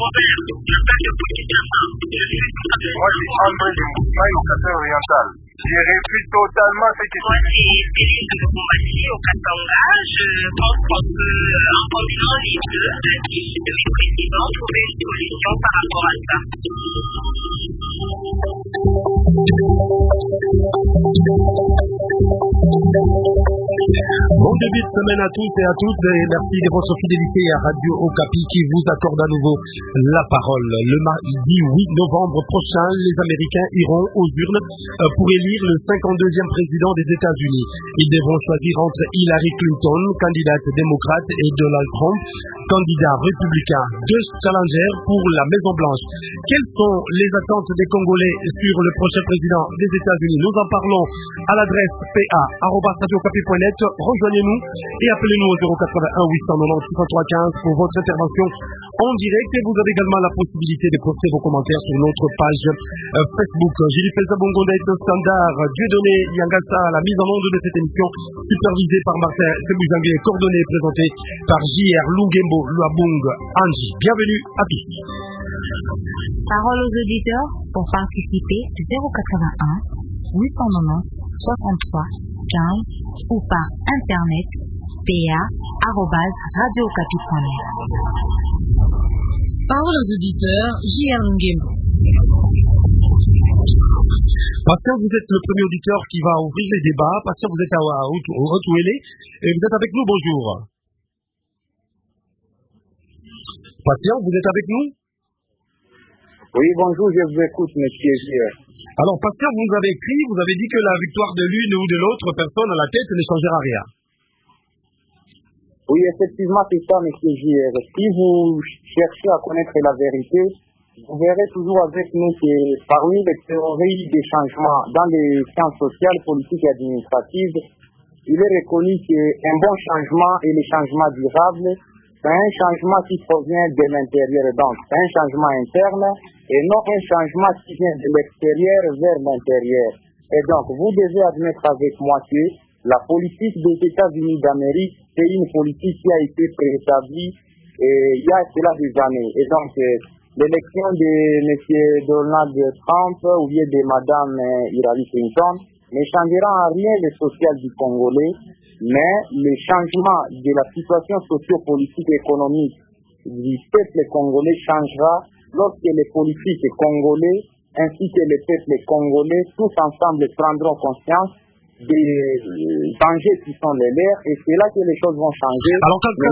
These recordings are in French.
Moi, je suis André de Moussmaï au Cassel oriental. Je réfute totalement ce que moi, c'est Félix de Bombassi au Katanga. Je pense qu'en combinant les deux actifs de mes présidents, trouver une solution par rapport à ça. Bon début de semaine à tous et à toutes et merci de votre fidélité à Radio Okapi qui vous accorde à nouveau la parole. Le mardi 8 novembre prochain, les Américains iront aux urnes pour élire le 52e président des États-Unis. Ils devront choisir entre Hillary Clinton, candidate démocrate, et Donald Trump, candidat républicain. Deux challengers pour la Maison-Blanche. Quelles sont les attentes des Congolais sur le prochain président des États-Unis? Nous en parlons à l'adresse pa@radiocapi.net. Rejoignez-nous et appelez-nous au 081 890 6315 pour votre intervention en direct. Et vous avez également la possibilité de poster vos commentaires sur notre page Facebook. Gilles Pelzabongo d'être standard, Dieudonné Yangassa à la mise en onde de cette émission, supervisée par Martin Seboujangue, coordonnée et présentée par J.R. Lungembo Luabung Anji. Bienvenue à tous. Parole aux auditeurs pour participer 081 890 63 15 ou par internet pa@radiocapi.net. Parole aux auditeurs, J.R. Lungembo. Patient, vous êtes le premier auditeur qui va ouvrir les débats. Patient, vous êtes au Otouélé et vous êtes avec nous. Bonjour. Patient, vous êtes avec nous? Oui, bonjour, je vous écoute, monsieur J.R. Alors, Patient, vous nous avez écrit, vous avez dit que la victoire de l'une ou de l'autre personne à la tête ne changera rien. Oui, effectivement, c'est ça, monsieur J.R. Si vous cherchez à connaître la vérité, vous verrez toujours avec nous que parmi les théories des changements dans les sciences sociales, politiques et administratives, il est reconnu qu'un bon changement et les changements durables, c'est un changement qui provient de l'intérieur. Donc, c'est un changement interne et non un changement qui vient de l'extérieur vers l'intérieur. Et donc, vous devez admettre avec moi que la politique des États-Unis d'Amérique, c'est une politique qui a été préétablie il y a cela des années. Et donc, l'élection de M. Donald Trump ou bien de Mme Hillary Clinton ne changera en rien le social du Congolais, mais le changement de la situation socio-politique et économique du peuple congolais changera lorsque les politiques congolais ainsi que les peuples congolais tous ensemble prendront conscience des dangers qui sont les leurs et c'est là que les choses vont changer. Alors quand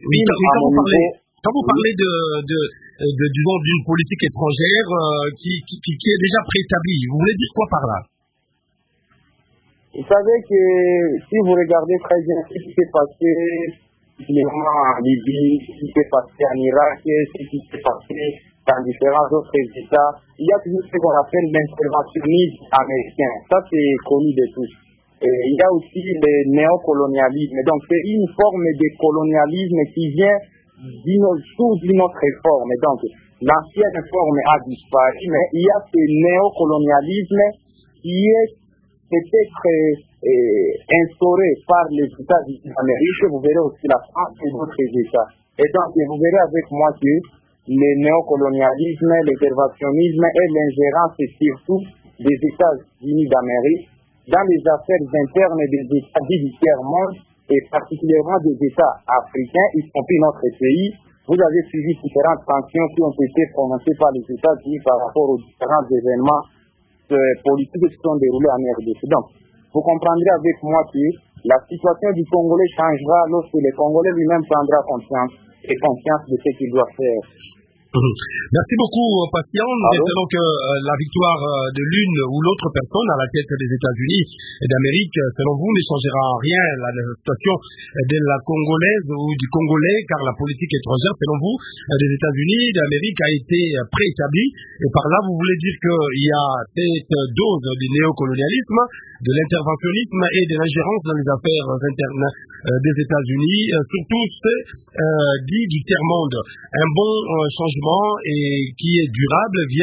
vous parlez disons d'une politique étrangère qui est déjà préétablie, vous voulez dire quoi par là? Vous savez que si vous regardez très bien ce qui s'est passé en Libye, ce qui s'est passé en Irak, ce qui s'est passé dans différents autres États, il y a toujours ce qu'on appelle l'interventionnisme américain. Ça, c'est connu de tous. Et il y a aussi le néocolonialisme. Donc, c'est une forme de colonialisme qui vient sous une autre forme. Donc, l'ancienne forme a disparu, mais il y a ce néocolonialisme qui est peut-être instauré par les États-Unis d'Amérique. Vous verrez aussi la France et d'autres États. Et donc, vous verrez avec moi que le néocolonialisme, l'interventionnisme et l'ingérence surtout des États-Unis d'Amérique dans les affaires internes des États du tiers-monde et particulièrement des États africains, y compris notre pays. Vous avez suivi différentes sanctions qui ont été prononcées par les États-Unis par rapport aux différents événements politiques qui sont déroulés en RDC. Donc, vous comprendrez avec moi que la situation du Congolais changera lorsque le Congolais lui-même prendra conscience de ce qu'il doit faire. Merci beaucoup, Patient. Nous espérons que la victoire de l'une ou l'autre personne à la tête des États-Unis d'Amérique, selon vous, ne changera en rien la situation de la Congolaise ou du Congolais, car la politique étrangère, selon vous, des États-Unis d'Amérique a été préétablie. Et par là, vous voulez dire qu'il y a cette dose du néocolonialisme, de l'interventionnisme et de l'ingérence dans les affaires internes des États-Unis, surtout ceux dits du tiers-monde. Un bon changement et qui est durable vient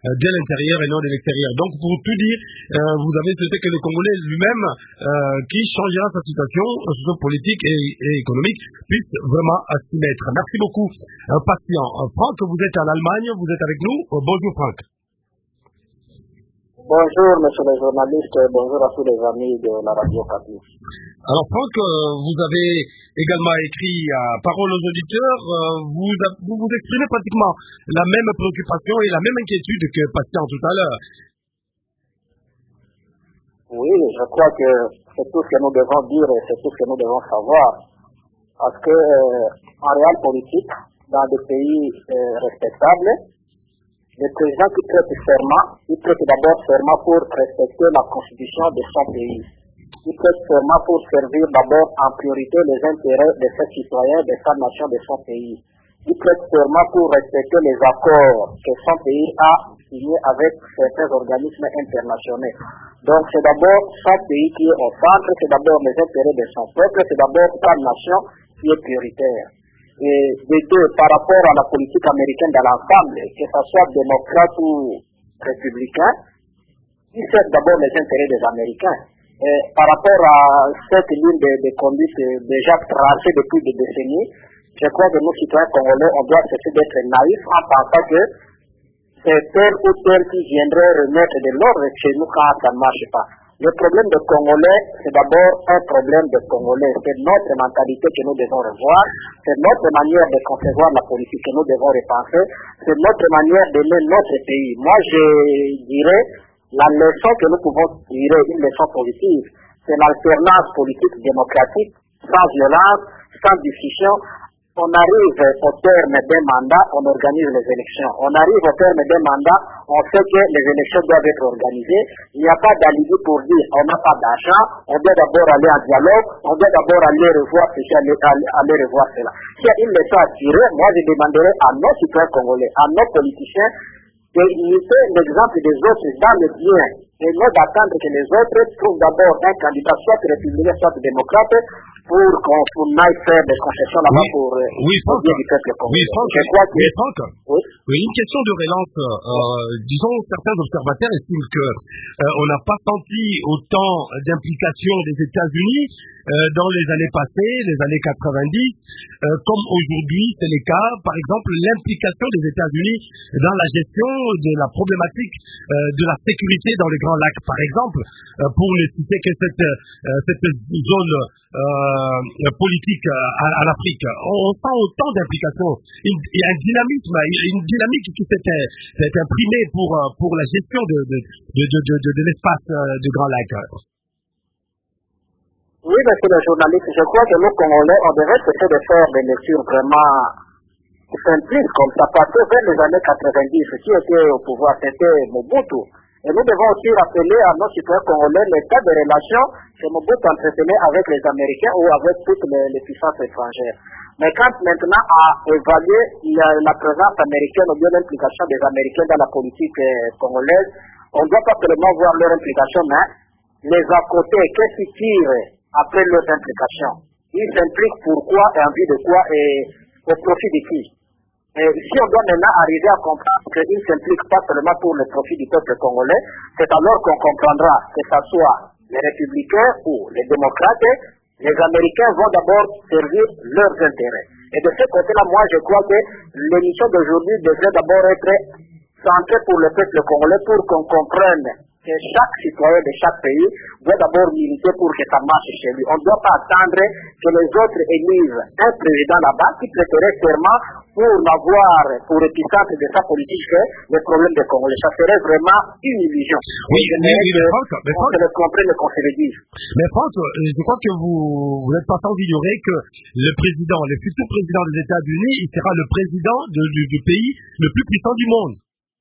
de l'intérieur et non de l'extérieur. Donc, pour tout dire, vous avez souhaité que le Congolais lui-même, qui changera sa situation politique et économique, puisse vraiment s'y mettre. Merci beaucoup, patient. Franck, vous êtes en Allemagne, vous êtes avec nous. Bonjour, Franck. Bonjour, monsieur le journaliste, bonjour à tous les amis de la radio Okapi. Alors, Franck, vous avez également écrit Parole aux auditeurs. Vous exprimez pratiquement la même préoccupation et la même inquiétude que Patient tout à l'heure. Oui, je crois que c'est tout ce que nous devons dire et c'est tout ce que nous devons savoir. Parce que, en réel politique, dans des pays respectables, le président qui prête serment, il prête d'abord serment pour respecter la constitution de son pays. Il prête serment pour servir d'abord en priorité les intérêts de ses citoyens, de sa nation, de son pays. Il prête serment pour respecter les accords que son pays a signés avec certains organismes internationaux. Donc c'est d'abord son pays qui est au centre, c'est d'abord les intérêts de son peuple, c'est d'abord sa nation qui est prioritaire. Et de deux, par rapport à la politique américaine dans l'ensemble, que ce soit démocrate ou républicain, il sert d'abord les intérêts des Américains. Et par rapport à cette ligne de conduite déjà tracée depuis des décennies, je crois que nous, citoyens congolais, on doit cesser d'être naïfs en pensant que c'est tel ou tel qui viendrait remettre de l'ordre chez nous quand ça ne marche pas. Le problème des Congolais, c'est d'abord un problème des Congolais. C'est notre mentalité que nous devons revoir. C'est notre manière de concevoir la politique que nous devons repenser. C'est notre manière d'aimer notre pays. Moi, je dirais, la leçon que nous pouvons tirer, une leçon positive, c'est l'alternance politique démocratique, sans violence, sans discussion. On arrive au terme d'un mandat, on organise les élections. On arrive au terme d'un mandat, on sait que les élections doivent être organisées. Il n'y a pas d'alibi pour dire on n'a pas d'argent, on doit d'abord aller en dialogue, on doit d'abord aller revoir ceci, aller revoir cela. S'il y a une leçon à tirer, moi je demanderai à nos citoyens congolais, à nos politiciens, d'imiter l'exemple des autres dans le bien et non d'attendre que les autres trouvent d'abord un candidat soit républicain, soit démocrate pour qu'on aille faire des concessions là-bas pour le bien du peuple congolais. Oui, une question de relance. Disons, certains observateurs estiment que on n'a pas senti autant d'implication des États-Unis dans les années passées, les années 90, comme aujourd'hui c'est le cas. Par exemple, l'implication des États-Unis dans la gestion de la problématique de la sécurité dans les Grands Lacs, par exemple, pour ne citer que cette zone politique en Afrique. On sent autant d'implication, il y a une dynamique qui s'est imprimée pour la gestion de l'espace du Grand Lac. Oui, monsieur le journaliste, je crois que nous, Congolais, on devrait essayer de faire des lectures vraiment simplistes comme ça, parce que vers les années 90, qui était au pouvoir, c'était Mobutu. Et nous devons aussi rappeler à nos citoyens congolais l'état de relations que Mobutu entretenait avec les Américains ou avec toutes les puissances étrangères. Mais quand maintenant à évaluer la présence américaine ou bien l'implication des Américains dans la politique congolaise, on ne doit pas seulement voir leur implication, mais les à côté, qu'est-ce qu'ils tirent après leurs implications. Ils s'impliquent pourquoi et en vue de quoi et au profit de qui. Et si on doit maintenant arriver à comprendre qu'ils ne s'impliquent pas seulement pour le profit du peuple congolais, c'est alors qu'on comprendra que ce soit les républicains ou les démocrates, les Américains vont d'abord servir leurs intérêts. Et de ce côté-là, moi je crois que l'émission d'aujourd'hui devrait d'abord être centrée pour le peuple congolais pour qu'on comprenne que chaque citoyen de chaque pays doit d'abord militer pour que ça marche chez lui. On ne doit pas attendre que les autres élisent un président là-bas qui prêterait serment pour n'avoir pour épicentre de sa politique les problèmes des Congolais. Ça serait vraiment une illusion. Oui, Franck, on se le comprenne et qu'on se le dise. Mais Franck, je crois que vous n'êtes pas sans ignorer que le futur président des États-Unis, il sera le président du pays le plus puissant du monde.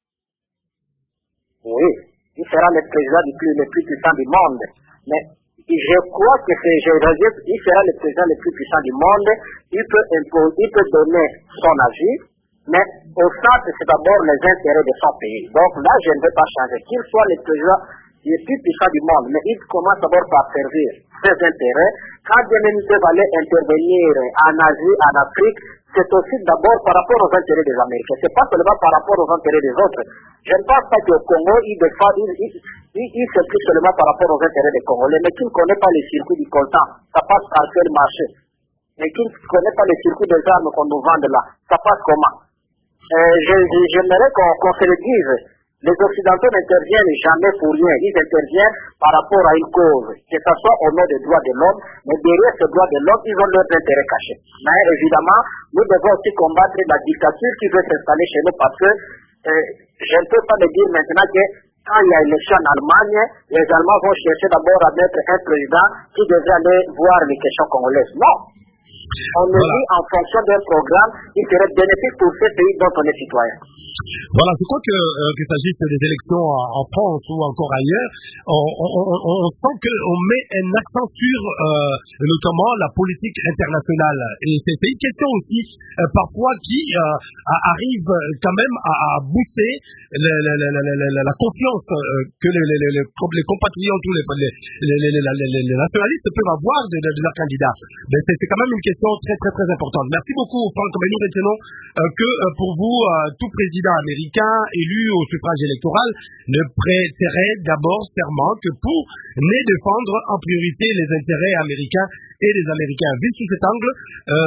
Oui. Il sera le président le plus puissant du monde. Mais je crois que il sera le président le plus puissant du monde. Il peut donner son avis, mais au centre, c'est d'abord les intérêts de son pays. Donc là, je ne vais pas changer. Qu'il soit le président le plus puissant du monde, mais il commence d'abord par servir ses intérêts, Quand bien même ils peuvent aller intervenir en Asie, en Afrique, c'est aussi d'abord par rapport aux intérêts des Américains. C'est pas seulement par rapport aux intérêts des autres. Je ne pense pas qu'au Congo, ils s'impliquent seulement par rapport aux intérêts des Congolais, mais qui ne connaissent pas les circuits du coltan. Ça passe par quel marché? Mais qui ne connaissent pas les circuits des armes qu'on nous vend là. Ça passe comment? J'aimerais qu'on se le dise. Les Occidentaux n'interviennent jamais pour rien. Ils interviennent par rapport à une cause, que ce soit au nom des droits de l'homme, mais derrière ces droits de l'homme, ils ont leurs intérêts cachés. Mais évidemment, nous devons aussi combattre la dictature qui veut s'installer chez nous parce que je ne peux pas me dire maintenant que quand il y a élection en Allemagne, les Allemands vont chercher d'abord à mettre un président qui devrait aller voir les questions congolaises. Non. On le dit en fonction d'un programme qui serait bénéfique pour ce pays dont on est citoyen. Voilà, je crois qu'il s'agisse des élections en France ou encore ailleurs, on sent qu'on met un accent sur notamment la politique internationale. Et c'est une question aussi parfois qui arrive quand même à booster la confiance que les compatriotes ou les nationalistes peuvent avoir de leur candidat. Mais c'est quand même une question très très très importante. Merci beaucoup Franck. Mais nous retenons que pour vous, tout président américain élu au suffrage électoral ne prêterait d'abord serment que pour ne défendre en priorité les intérêts américains et les Américains. Vu sous cet angle,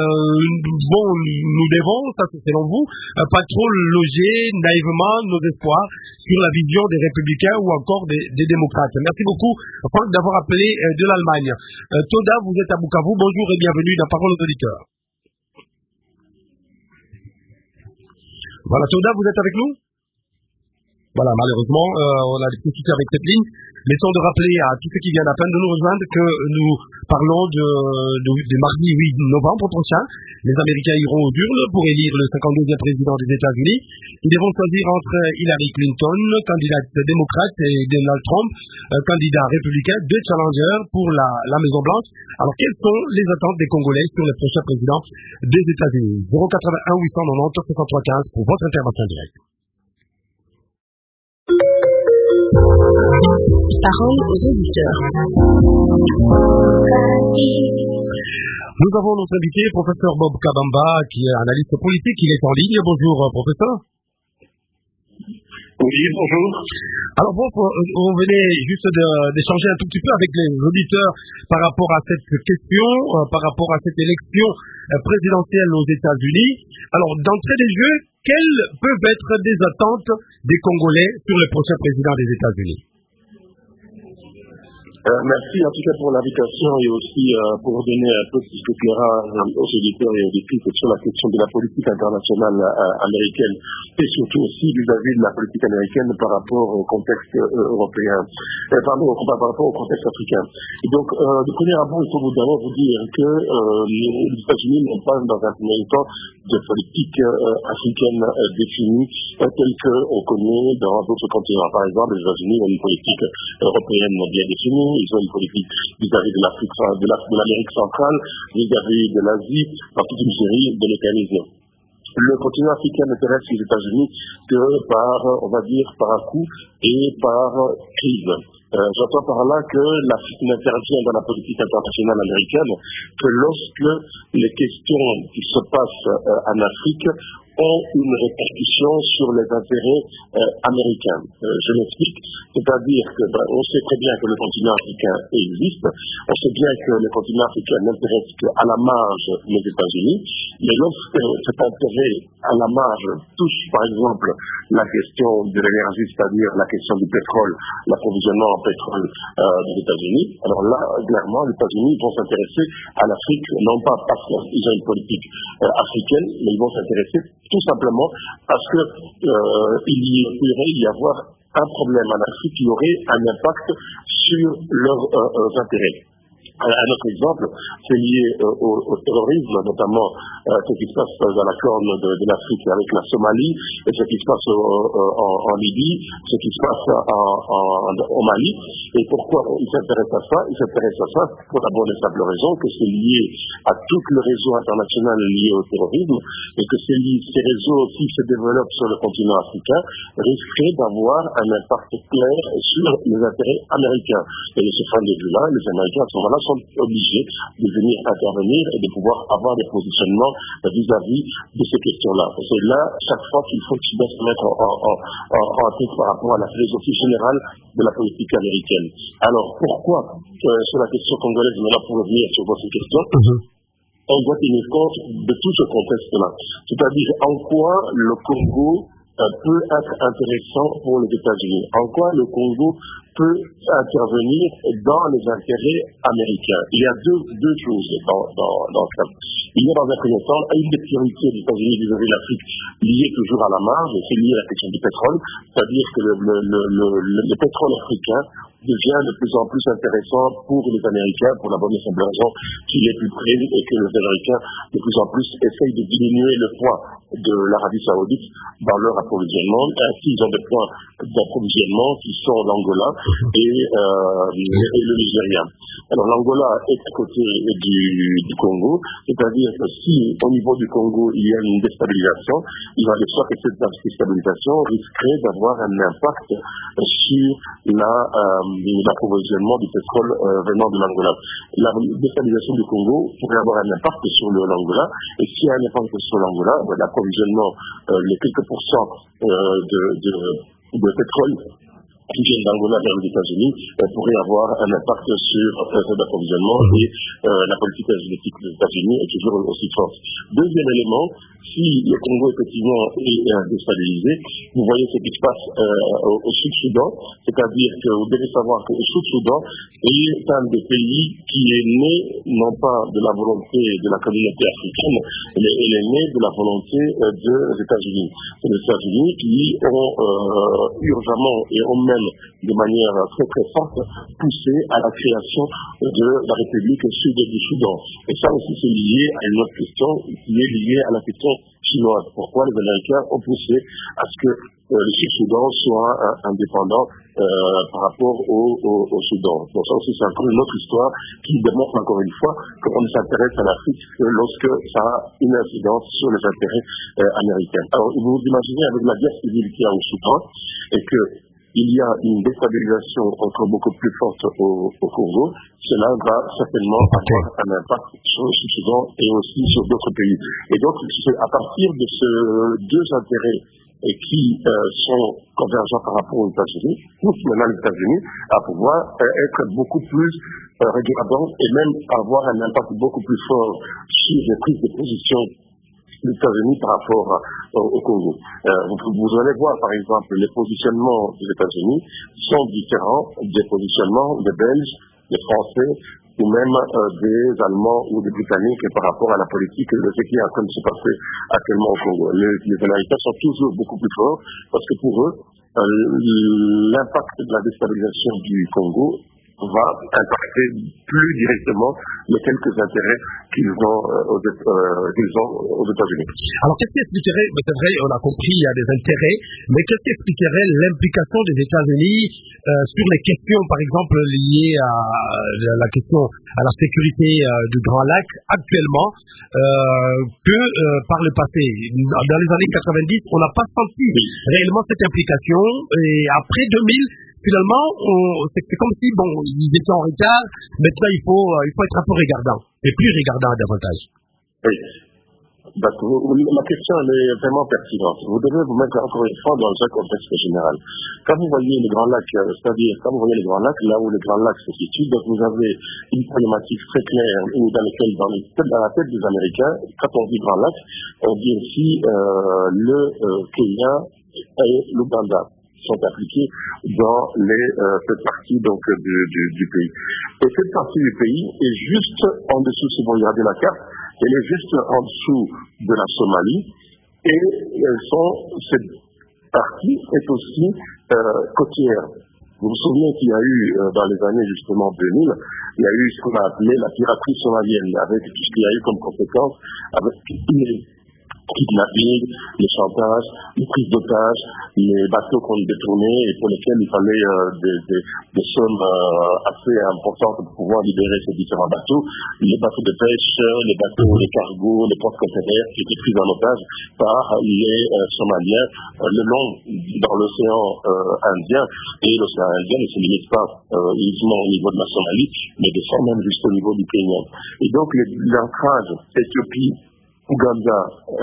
nous devons, ça c'est selon vous, pas trop loger naïvement nos espoirs sur la vision des républicains ou encore des démocrates. Merci beaucoup Franck d'avoir appelé de l'Allemagne. Toda, vous êtes à Bukavu, bonjour et bienvenue dans Parole aux auditeurs. Voilà, Toda, vous êtes avec nous? Voilà, malheureusement, on a des petits soucis avec cette ligne. Laissons de rappeler à tous ceux qui viennent à peine de nous rejoindre que nous parlons de mardi 8 novembre prochain. Les Américains iront aux urnes pour élire le 52e président des États-Unis. Ils devront choisir entre Hillary Clinton, candidate démocrate, et Donald Trump, candidat républicain, deux challengers pour la Maison-Blanche. Alors, quelles sont les attentes des Congolais sur le prochain président des États-Unis? 081 890 6315 pour votre intervention directe. Parole aux auditeurs. Nous avons notre invité, professeur Bob Kabamba, qui est analyste politique. Il est en ligne. Bonjour, professeur. Oui, bonjour. Alors, on venait juste d'échanger un tout petit peu avec les auditeurs par rapport à cette question, par rapport à cette élection présidentielle aux États-Unis. Alors, d'entrée des jeux, quelles peuvent être des attentes des Congolais sur le prochain président des États-Unis? Merci en tout cas pour l'invitation et aussi pour donner un peu plus d'éclairage aux auditeurs et aux auditrices sur la question de la politique internationale américaine et surtout aussi vis-à-vis de la politique américaine par rapport au contexte européen, par rapport au contexte africain. Et donc, de premier abord, il faut d'abord vous dire que les États-Unis n'ont pas dans un premier temps de politique africaine définie telle qu'on connaît dans d'autres continents. Par exemple, les États-Unis ont une politique européenne bien définie. Ils ont une politique vis-à-vis de l'Amérique centrale, vis-à-vis de l'Asie, dans toute une série de mécanismes. Le continent africain n'intéresse les États-Unis que par, on va dire, par un coup et par crise. J'entends par là que l'Afrique n'intervient dans la politique internationale américaine que lorsque les questions qui se passent en Afrique ont une répercussion sur les intérêts américains. Je m'explique, c'est-à-dire que on sait très bien que le continent africain existe, on sait bien que le continent africain n'intéresse qu'à la marge les États-Unis, mais lorsque cet intérêt à la marge touche par exemple la question de l'énergie, c'est-à-dire la question du pétrole, l'approvisionnement en pétrole des États-Unis, alors là, clairement, les États-Unis vont s'intéresser à l'Afrique, non pas parce qu'ils ont une politique africaine, mais ils vont s'intéresser tout simplement parce que il pourrait y avoir un problème en Afrique qui aurait un impact sur leurs intérêts. Un autre exemple, c'est lié au terrorisme, notamment ce qui se passe dans la corne de l'Afrique avec la Somalie, et ce qui se passe en Libye, ce qui se passe au Mali. Et pourquoi ils s'intéressent à ça? Ils s'intéressent à ça pour la bonne et simple raison que c'est lié à tout le réseau international lié au terrorisme, et que ces réseaux, s'ils se développent sur le continent africain, risqueraient d'avoir un impact clair sur les intérêts américains. Et de ce point de vue-là, les Américains à ce moment-là sont obligés de venir intervenir et de pouvoir avoir des positionnements vis-à-vis de ces questions-là. C'est là, chaque fois qu'il faut qu'ils doivent se mettre en tête par rapport à la philosophie générale de la politique américaine. Alors, pourquoi, sur la question congolaise, maintenant pour revenir sur votre question, on doit tenir compte de tout ce contexte-là. C'est-à-dire, en quoi le Congo peut être intéressant pour les États-Unis, en quoi le Congo peut intervenir dans les intérêts américains. Il y a deux choses dans ça. Il y a dans un premier temps une des priorités des États-Unis vis-à-vis de l'Afrique liée toujours à la marge, c'est lié à la question du pétrole, c'est-à-dire que le pétrole africain devient de plus en plus intéressant pour les Américains, pour la bonne et simple raison qu'il est plus près et que les Américains de plus en plus essayent de diminuer le poids de l'Arabie Saoudite dans leur approvisionnement. Ainsi, ils ont des points d'approvisionnement qui sont l'Angola et le Nigeria. Alors l'Angola est à côté du Congo, c'est-à-dire que si au niveau du Congo il y a une déstabilisation, il va de soi que cette déstabilisation risquerait d'avoir un impact sur l'approvisionnement du pétrole venant de l'Angola. La déstabilisation du Congo pourrait avoir un impact sur l'Angola, et s'il y a un impact sur l'Angola, l'approvisionnement, les quelques pourcents de pétrole qui viennent d'Angola vers les États-Unis pourrait avoir un impact sur cet approvisionnement, et la politique énergétique des États-Unis est toujours aussi forte. Deuxième élément, si le Congo effectivement est déstabilisé, vous voyez ce qui se passe au Sud-Soudan, c'est-à-dire que vous devez savoir que le Sud-Soudan est un des pays qui est né non pas de la volonté de la communauté africaine, mais elle est née de la volonté des États-Unis. C'est les États-Unis qui ont urgemment et ont même de manière très très forte poussé à la création de la République sud du Soudan. Et ça aussi c'est lié à une autre question qui est liée à la question chinoise. Pourquoi les Américains ont poussé à ce que le Sud-Soudan soit indépendant par rapport au Soudan. Donc ça aussi c'est encore une autre histoire qui démontre encore une fois qu'on ne s'intéresse à l'Afrique que lorsque ça a une incidence sur les intérêts américains. Alors vous imaginez avec la guerre civile qu'il y a au Soudan et que il y a une déstabilisation encore beaucoup plus forte au Congo, cela va certainement avoir un impact sur le Soudan et aussi sur d'autres pays. Et donc, c'est à partir de ces deux intérêts qui sont convergents par rapport aux États-Unis, poussent maintenant les États-Unis à pouvoir être beaucoup plus regardants et même avoir un impact beaucoup plus fort sur les prises de position des États-Unis par rapport au Congo. Vous allez voir par exemple les positionnements des États-Unis sont différents des positionnements des Belges, des Français ou même des Allemands ou des Britanniques par rapport à la politique de ce qui est en train de se passer actuellement au Congo. Les Américains sont toujours beaucoup plus forts parce que pour eux, l'impact de la déstabilisation du Congo va impacter plus directement les quelques intérêts qu'ils ont aux États-Unis. Alors, qu'est-ce qui expliquerait, c'est vrai, on a compris, il y a des intérêts, mais qu'est-ce qui expliquerait l'implication des États-Unis sur les questions, par exemple, liées à la question, à la sécurité du Grand Lac actuellement, que par le passé? Dans les années 90, on n'a pas senti réellement cette implication, et après 2000, finalement, c'est comme si, bon, ils étaient en retard, maintenant il faut être un peu regardant, et plus regardant davantage. Oui. La question elle est vraiment pertinente. Vous devez vous mettre encore une fois dans un contexte général. Quand vous voyez les Grands Lacs, c'est-à-dire quand vous voyez les Grands Lacs, là où les Grands Lacs se situent, donc vous avez une problématique très claire dans laquelle, dans la tête des Américains, quand on dit Grands Lacs, on dit aussi le Kenya et l'Ouganda sont appliqués dans cette partie donc du pays. Et cette partie du pays est juste en dessous, si vous regardez la carte, elle est juste en dessous de la Somalie, et cette partie est aussi côtière. Vous vous souvenez qu'il y a eu, dans les années justement 2000, il y a eu ce qu'on a appelé la piraterie somalienne, avec tout ce qu'il y a eu comme conséquence, avec kidnapping, les chantages, les prises d'otages, les bateaux qu'on détournait et pour lesquels il fallait des sommes assez importantes pour pouvoir libérer ces différents bateaux, les bateaux de pêche, les bateaux, les cargos, les porte-containers qui étaient pris en otage par les Somaliens le long dans l'océan Indien. Et l'océan Indien ne se limite pas uniquement au niveau de la Somalie, mais descend même jusqu'au niveau du Kenya. Et donc l'ancrage Éthiopie, Ouganda,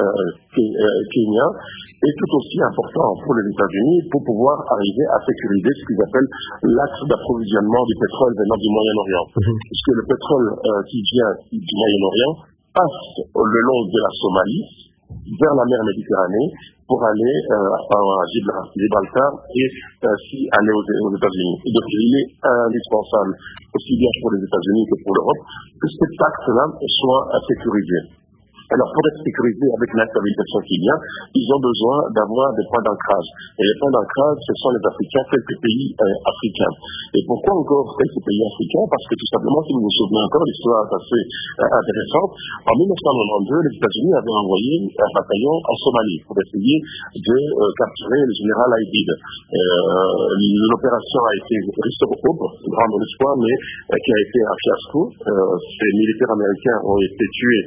Kenya est tout aussi important pour les États-Unis pour pouvoir arriver à sécuriser ce qu'ils appellent l'axe d'approvisionnement du pétrole venant du Moyen-Orient. Puisque le pétrole qui vient du Moyen-Orient passe le long de la Somalie vers la mer Méditerranée pour aller à Gibraltar et aller aux États-Unis. Et donc il est indispensable, aussi bien pour les États-Unis que pour l'Europe, que cet axe-là soit sécurisé. Alors, pour être sécurisé avec l'instabilisation qu'il y a, ils ont besoin d'avoir des points d'ancrage. Et les points d'ancrage, ce sont les Africains, quelques pays africains. Et pourquoi encore quelques pays africains? Parce que tout simplement, si vous vous souvenez encore, l'histoire est assez intéressante. En 1992, les États-Unis avaient envoyé un bataillon en Somalie pour essayer de capturer le général Aidid. L'opération a été Restore Hope, grand de l'espoir, mais qui a été un fiasco. Ces militaires américains ont été tués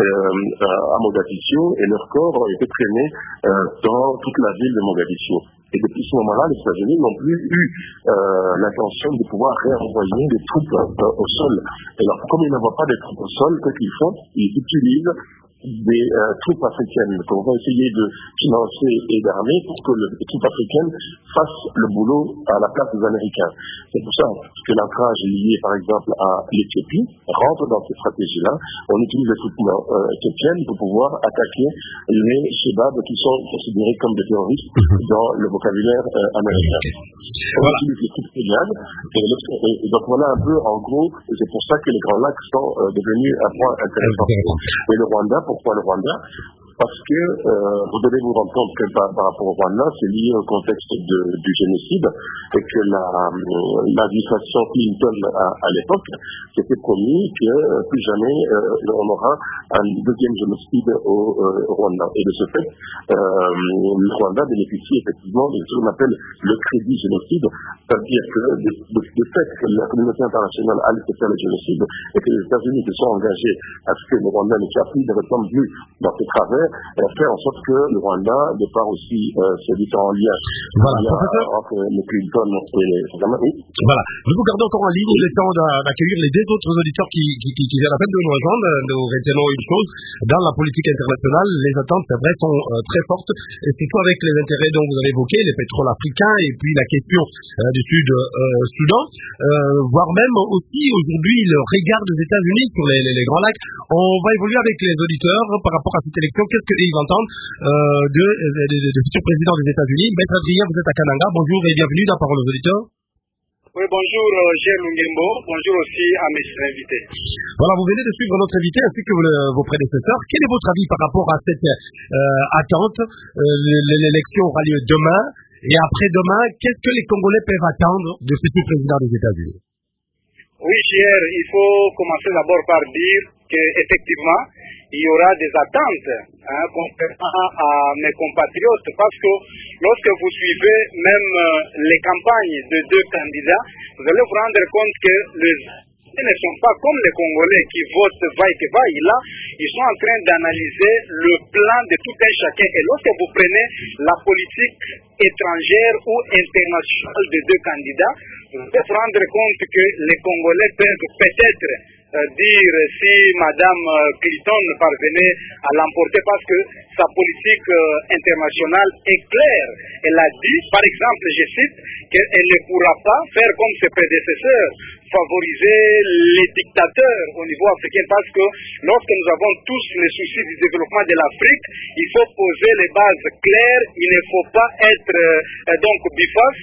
à Mogadiscio et leurs corps ont été traînés dans toute la ville de Mogadiscio. Et depuis ce moment-là, les États-Unis n'ont plus eu l'intention de pouvoir réenvoyer des troupes au sol. Et alors, comme ils n'envoient pas des troupes au sol, qu'est-ce qu'ils font? Ils utilisent des troupes africaines qu'on va essayer de financer et d'armer pour que les troupes africaines fassent le boulot à la place des Américains. C'est pour ça que l'ancrage lié par exemple à l'Éthiopie rentre dans ces stratégies-là. On utilise les troupes éthiopiennes pour pouvoir attaquer les Shebabs qui sont considérés comme des terroristes dans le vocabulaire américain. On utilise les troupes kenyanes et donc voilà un peu en gros, c'est pour ça que les Grands Lacs sont devenus un point intéressant. Et le Rwanda, pourquoi le Rwanda? Parce que vous devez vous rendre compte que par rapport au Rwanda, c'est lié au contexte du génocide et que l'administration Clinton à l'époque s'était promis que plus jamais on aura un deuxième génocide au Rwanda. Et de ce fait, le Rwanda bénéficie effectivement de ce qu'on appelle le crédit génocide, c'est-à-dire que le fait que la communauté internationale allait faire le génocide et que les États-Unis se sont engagés à ce que le Rwanda ne soit plus de retombe plus dans ses travers, et faire en sorte que le Rwanda, de par aussi ses différents liens entre le Clinton et les Voilà. Nous vous gardons encore en ligne. Il est temps d'accueillir les deux autres auditeurs qui viennent à peine de nous rejoindre. Nous retenons une chose. Dans la politique internationale, les attentes, c'est vrai, sont très fortes. Et surtout avec les intérêts dont vous avez évoqués, les pétroles africains et puis la question du Sud-Soudan, voire même aussi aujourd'hui le regard des États-Unis sur les Grands Lacs. On va évoluer avec les auditeurs par rapport à cette élection. Qu'est-ce qu'ils entendent de futur président des États-Unis? Maître Adrien, vous êtes à Kananga. Bonjour et bienvenue dans Parole aux auditeurs. Oui, bonjour, Gilles Ngembo. Bonjour aussi à mes invités. Voilà, vous venez de suivre notre invité ainsi que vos prédécesseurs. Quel est votre avis par rapport à cette attente? L'élection aura lieu demain et après-demain. Qu'est-ce que les Congolais peuvent attendre du futur président des États-Unis? Oui, Gilles, il faut commencer d'abord par dire qu'effectivement, il y aura des attentes concernant à mes compatriotes parce que lorsque vous suivez même les campagnes de deux candidats, vous allez vous rendre compte que les ne sont pas comme les Congolais qui votent va-et-va. Là, ils sont en train d'analyser le plan de tout un chacun. Et lorsque vous prenez la politique étrangère ou internationale des deux candidats, vous allez vous rendre compte que les Congolais peuvent peut-être dire si Madame Clinton parvenait à l'emporter parce que sa politique internationale est claire. Elle a dit, par exemple, je cite, qu'elle ne pourra pas faire comme ses prédécesseurs, favoriser les dictateurs au niveau africain parce que lorsque nous avons tous les soucis du développement de l'Afrique, il faut poser les bases claires, il ne faut pas être donc biface.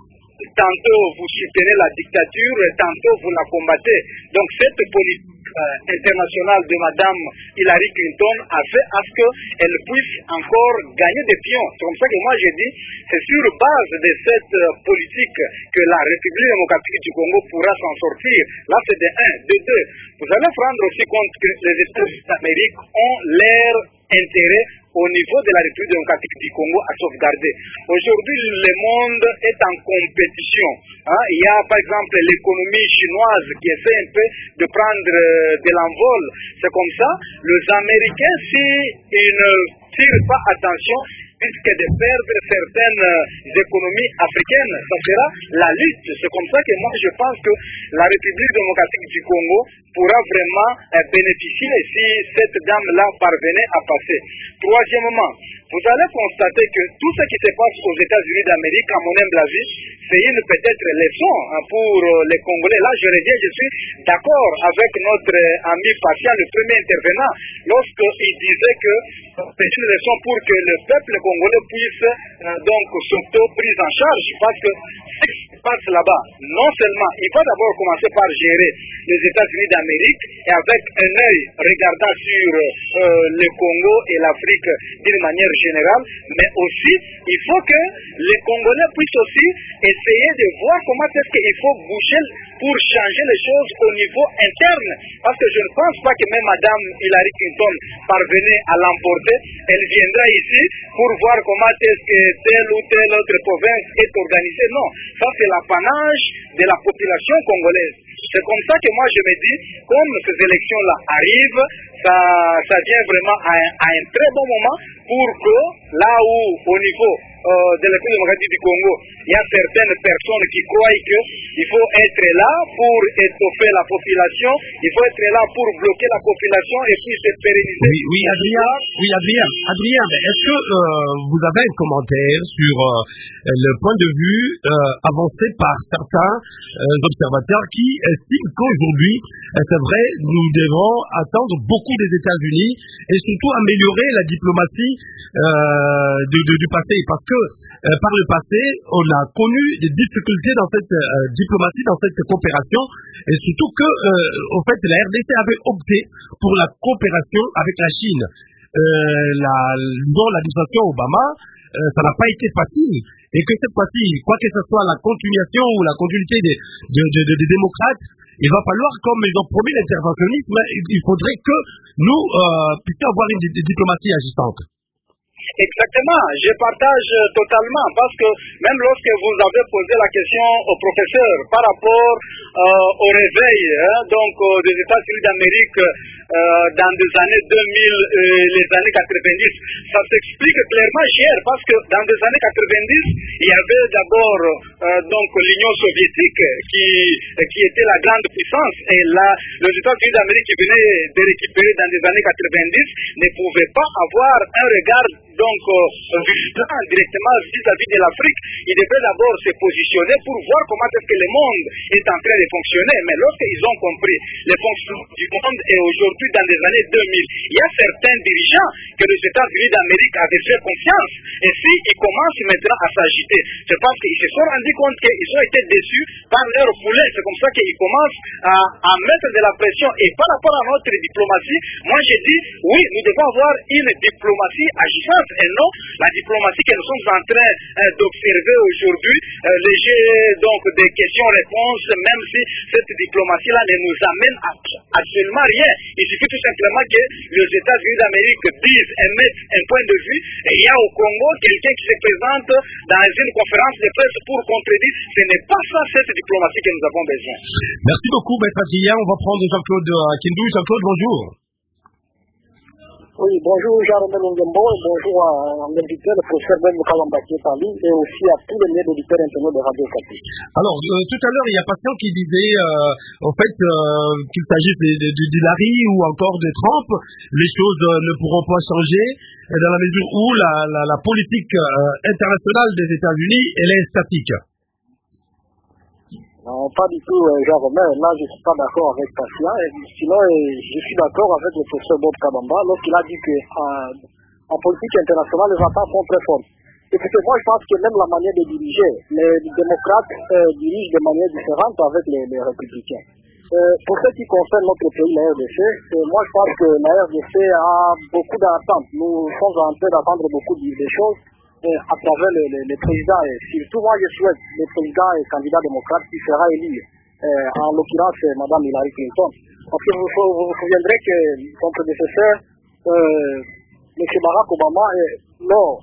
Tantôt vous soutenez la dictature, tantôt vous la combattez. Donc cette politique internationale de Madame Hillary Clinton a fait à ce qu'elle puisse encore gagner des pions. C'est comme ça que moi j'ai dit, c'est sur base de cette politique que la République démocratique du Congo pourra s'en sortir. Là c'est de 1, de 2. Vous allez prendre aussi compte que les États-Unis d'Amérique ont leur intérêt au niveau de la République démocratique du Congo à sauvegarder. Aujourd'hui, le monde est en compétition. Il y a par exemple l'économie chinoise qui essaie un peu de prendre de l'envol. C'est comme ça. Les Américains, s'ils ne tirent pas attention, risquent de perdre certaines économies africaines. Ça sera la lutte. C'est comme ça que moi je pense que la République démocratique du Congo pourra vraiment bénéficier si cette dame-là parvenait à passer. Troisièmement, vous allez constater que tout ce qui se passe aux États-Unis d'Amérique, à mon humble avis, c'est une peut-être leçon pour les Congolais. Là, je reviens, je suis d'accord avec notre ami Pascal, le premier intervenant, lorsqu'il disait que c'est une leçon pour que le peuple congolais puisse donc s'auto-prise en charge, parce que ce qui se passe là-bas, non seulement, il faut d'abord commencer par gérer les États-Unis d'Amérique et avec un œil regardant sur le Congo et l'Afrique d'une manière générale, mais aussi il faut que les Congolais puissent aussi essayer de voir comment est-ce qu'il faut bouger pour changer les choses au niveau interne, parce que je ne pense pas que même Madame Hillary Clinton parvenait à l'emporter. Elle viendra ici pour voir comment est-ce que telle ou telle autre province est organisée. Non, ça c'est l'apanage de la population congolaise. C'est comme ça que moi je me dis, comme ces élections-là arrivent, ça vient vraiment à un très bon moment pour que là où au niveau de la République démocratique du Congo, il y a certaines personnes qui croient qu'il faut être là pour étoffer la population, il faut être là pour bloquer la population et puis se pérenniser. Oui, Adrien, est-ce que vous avez un commentaire sur le point de vue avancé par certains observateurs qui estiment qu'aujourd'hui, c'est vrai, nous devons attendre beaucoup des États-Unis et surtout améliorer la diplomatie du passé, parce que par le passé, on a connu des difficultés dans cette diplomatie, dans cette coopération, et surtout que, en fait, la RDC avait opté pour la coopération avec la Chine. Disons, l'administration Obama, ça n'a pas été facile, et que cette fois-ci, quoi que ce soit la continuation ou la continuité des démocrates, il va falloir, comme ils ont promis l'interventionnisme, il faudrait que nous puissions avoir une diplomatie agissante. Exactement, je partage totalement, parce que même lorsque vous avez posé la question au professeur par rapport au réveil donc des États-Unis d'Amérique dans des années 2000, les années 90, ça s'explique clairement hier, parce que dans les années 90, il y avait d'abord donc l'Union soviétique qui était la grande puissance, et là, les États-Unis d'Amérique qui venaient de récupérer dans les années 90 ne pouvaient pas avoir un regard donc vigilant directement vis-à-vis de l'Afrique. Ils devaient d'abord se positionner pour voir comment est-ce que le monde est en train de fonctionner. Mais lorsqu'ils ont compris les fonctionnements du monde et aujourd'hui dans les années 2000, il y a certains dirigeants que les États-Unis d'Amérique avaient fait confiance. Et s'ils commencent maintenant à s'agiter, c'est parce qu'ils se sont rendus compte qu'ils ont été déçus par leur poulet. C'est comme ça qu'ils commencent à mettre de la pression. Et par rapport à notre diplomatie, moi j'ai dit, oui, nous devons avoir une diplomatie agissante, et non la diplomatie que nous sommes en train d'observer aujourd'hui, les jeux donc des questions-réponses, même si cette diplomatie-là ne nous amène absolument rien. Il suffit tout simplement que les États-Unis d'Amérique disent et mettent un point de vue, et il y a au Congo quelqu'un qui se présente dans une conférence de presse pour contredire. Ce n'est pas ça cette diplomatie que nous avons besoin. Merci beaucoup, Maître Adrien. On va prendre Jean-Claude Kindou. Jean-Claude, bonjour. Oui, bonjour Jean-Romain Longembo, bonjour à l'invité, le professeur Ben Kalamba qui est en ligne, et aussi à tous les liens d'auditeurs internautes de Radio Okapi. Alors, tout à l'heure, il y a Patient qui disait, en fait, qu'il s'agisse d'Hillary ou encore de Trump, les choses ne pourront pas changer dans la mesure où la politique internationale des États-Unis, elle est statique. Non, pas du tout, Jean-Romain. Là, je ne suis pas d'accord avec Patient. Sinon, je suis d'accord avec le professeur Bob Kabamba lorsqu'il a dit qu'en politique internationale, les attentes sont très fortes. Écoutez, moi, je pense que même la manière de diriger, les démocrates dirigent de manière différente avec les républicains. Pour ce qui concerne notre pays, la RDC, moi, je pense que la RDC a beaucoup d'attentes. Nous sommes en train d'attendre beaucoup de choses à travers les présidents, et surtout moi je souhaite le président et candidat démocrate qui sera élu, en l'occurrence Mme Hillary Clinton. Parce que vous vous souviendrez que son prédécesseur M. Barack Obama, lors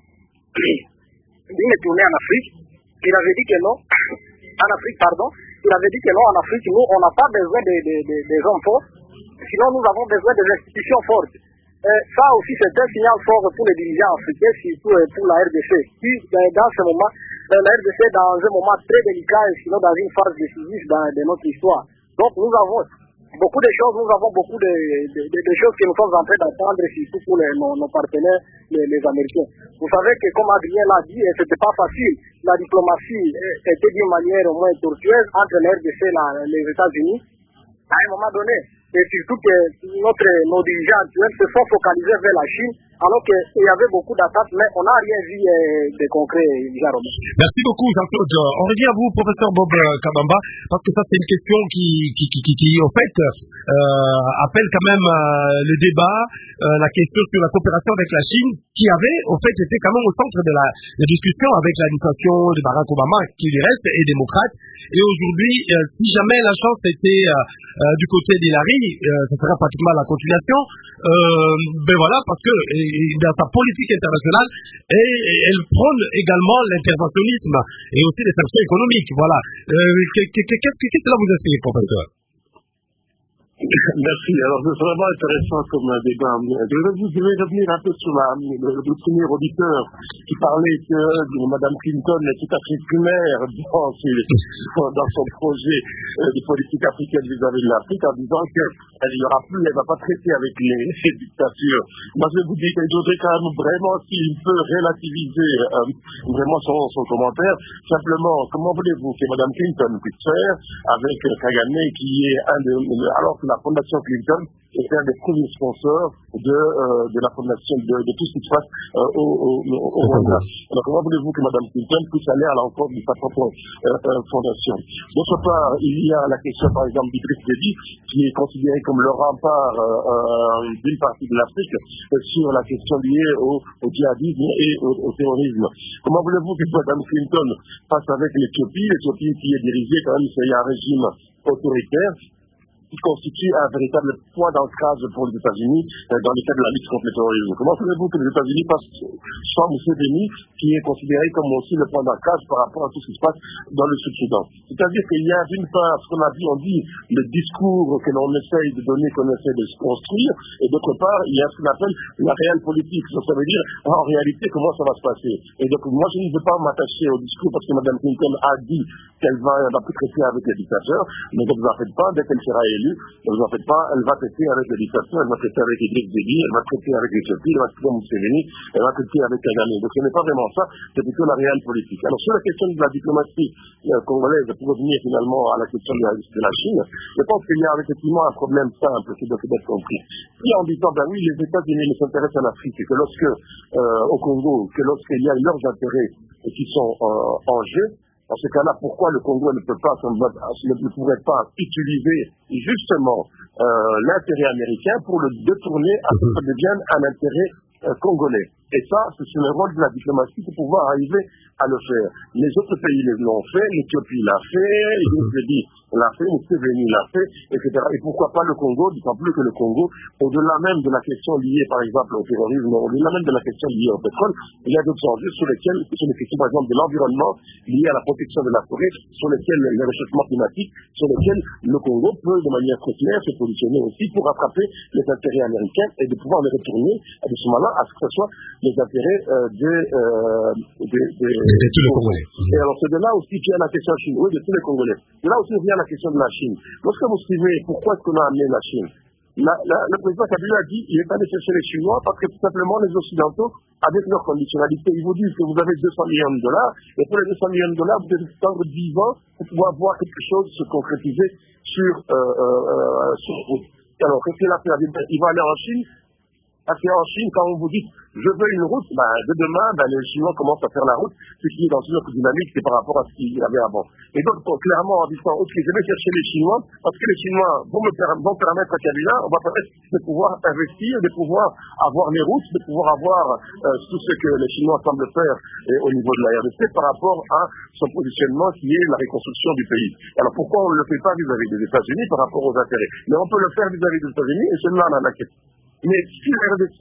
d'une tournée en Afrique, il avait dit que non, en Afrique, en Afrique, nous, on n'a pas besoin des hommes forts, sinon nous avons besoin des institutions fortes. Ça aussi, c'est un signal fort pour les dirigeants africains, surtout pour la RDC. Qui, dans ce moment, la RDC est dans un moment très délicat, et sinon dans une phase décisive de notre histoire. Donc nous avons beaucoup de choses, nous avons beaucoup de choses que nous sommes en train d'apprendre, surtout pour nos partenaires, les Américains. Vous savez que, comme Adrien l'a dit, c'était pas facile. La diplomatie était d'une manière au moins tortueuse entre la RDC et les États-Unis à un moment donné. Et surtout que nos dirigeants actuels se sont focalisés vers la Chine, alors qu'il y avait beaucoup d'attaques, mais on n'a rien vu de concret, Jérôme. Merci beaucoup, Jean-Claude. On revient à vous, professeur Bob Kabamba, parce que ça, c'est une question qui au fait, appelle quand même le débat, la question sur la coopération avec la Chine, qui avait, au fait, été quand même au centre de la discussion avec l'administration de Barack Obama, qui du reste est démocrate. Et aujourd'hui, si jamais la chance était du côté d'Hillary, ce sera pratiquement la continuation. Ben voilà, parce que dans sa politique internationale, elle prône également l'interventionnisme et aussi les sanctions économiques. Voilà. Qu'est-ce que cela vous inspire, professeur? Merci. Alors, c'est vraiment intéressant comme débat. Je vais revenir un peu sur le premier auditeur qui parlait que Mme Clinton est tout à fait claire dans son projet de politique africaine vis-à-vis de l'Afrique en disant qu'elle n'y aura plus, elle ne va pas traiter avec les dictatures. Moi, je vous dis qu'elle devrait quand même vraiment, s'il peut relativiser vraiment son commentaire, simplement, comment voulez-vous que Mme Clinton puisse faire avec Kagame qui est alors que la Fondation Clinton était un des premiers sponsors de la fondation de tout ce qui se passe au Rwanda. Alors comment voulez-vous que Mme Clinton puisse aller à l'encontre de sa propre fondation? D'autre part, il y a la question par exemple d'Idriss Déby qui est considéré comme le rempart d'une partie de l'Afrique sur la question liée au djihadisme et au terrorisme. Comment voulez-vous que Mme Clinton passe avec l'Éthiopie qui est dirigée quand même, c'est un régime autoritaire qui constitue un véritable point d'ancrage pour les États-Unis dans le cadre de la lutte contre le terrorisme. Comment voulez-vous que les États-Unis passent sans Museveni, qui est considéré comme aussi le point d'ancrage par rapport à tout ce qui se passe dans le Sud-Soudan? C'est-à-dire qu'il y a d'une part, ce qu'on a dit, on dit le discours que l'on essaye de donner, qu'on essaie de se construire, et d'autre part, il y a ce qu'on appelle la réelle politique. Ça veut dire, en réalité, comment ça va se passer. Et donc, moi, je ne veux pas m'attacher au discours parce que Mme Clinton a dit qu'elle va plus traiter avec les dictateurs, mais ne vous en faites pas, dès qu'elle sera élue, ne vous en faites pas, elle va traiter avec les dictateurs, elle va traiter avec Idriss Déby, elle va traiter avec l'Éthiopie, elle va traiter avec Museveni, elle va traiter avec Kagame. Donc ce n'est pas vraiment ça, c'est plutôt la réelle politique. Alors sur la question de la diplomatie congolaise, pour revenir finalement à la question de la Chine, je pense qu'il y a effectivement un problème simple qui doit être compris. Si en disant, ben oui, les États-Unis ne s'intéressent à l'Afrique, et que lorsque, au Congo, que lorsqu'il y a leurs intérêts qui sont en jeu, dans ce cas-là, pourquoi le Congo ne pourrait pas utiliser justement l'intérêt américain pour le détourner à ce que ça devienne un intérêt congolais? Et ça, c'est le rôle de la diplomatie pour pouvoir arriver à le faire. Les autres pays l'ont fait, l'Éthiopie l'a fait, l'Éthiopie l'a fait, Museveni l'a fait, etc. Et pourquoi pas le Congo, d'autant plus que le Congo, au-delà même de la question liée, par exemple, au terrorisme, au-delà même de la question liée au pétrole, il y a d'autres enjeux sur lesquels, sur les questions, par exemple, de l'environnement, liées à la protection de la forêt, sur lesquels le réchauffement climatique, sur lesquels le Congo peut, de manière très claire, se positionner aussi pour rattraper les intérêts américains et de pouvoir les retourner, à ce moment-là, à ce que ce soit les intérêts de tous les Congolais. Et alors, c'est de là aussi qu'il y a la question Chine. Oui, de tous les Congolais. De là aussi vient la question de la Chine. Lorsque vous suivez pourquoi est-ce qu'on a amené la Chine, le président Kabila a dit qu'il est allé chercher les Chinois parce que tout simplement les Occidentaux, avec leur conditionnalité, ils vous disent que vous avez 200 millions de dollars, et pour les 200 millions de dollars, vous devez attendre 10 ans pour pouvoir voir quelque chose se concrétiser sur route. Alors, qu'est-ce qu'il a fait? Il va aller en Chine. Parce qu'en Chine, quand on vous dit je veux une route, de demain, les Chinois commencent à faire la route, ce qui est dans une autre dynamique, c'est par rapport à ce qu'il y avait avant. Et donc, clairement, en disant, ok, je vais chercher les Chinois, parce que les Chinois vont permettre à Kabila, on va permettre de pouvoir investir, de pouvoir avoir les routes, de pouvoir avoir tout ce que les Chinois semblent faire au niveau de la RDC par rapport à son positionnement qui est la reconstruction du pays. Alors, pourquoi on ne le fait pas vis-à-vis des États-Unis par rapport aux intérêts? Mais on peut le faire vis-à-vis des États-Unis, et c'est là la question. Mais si la RDC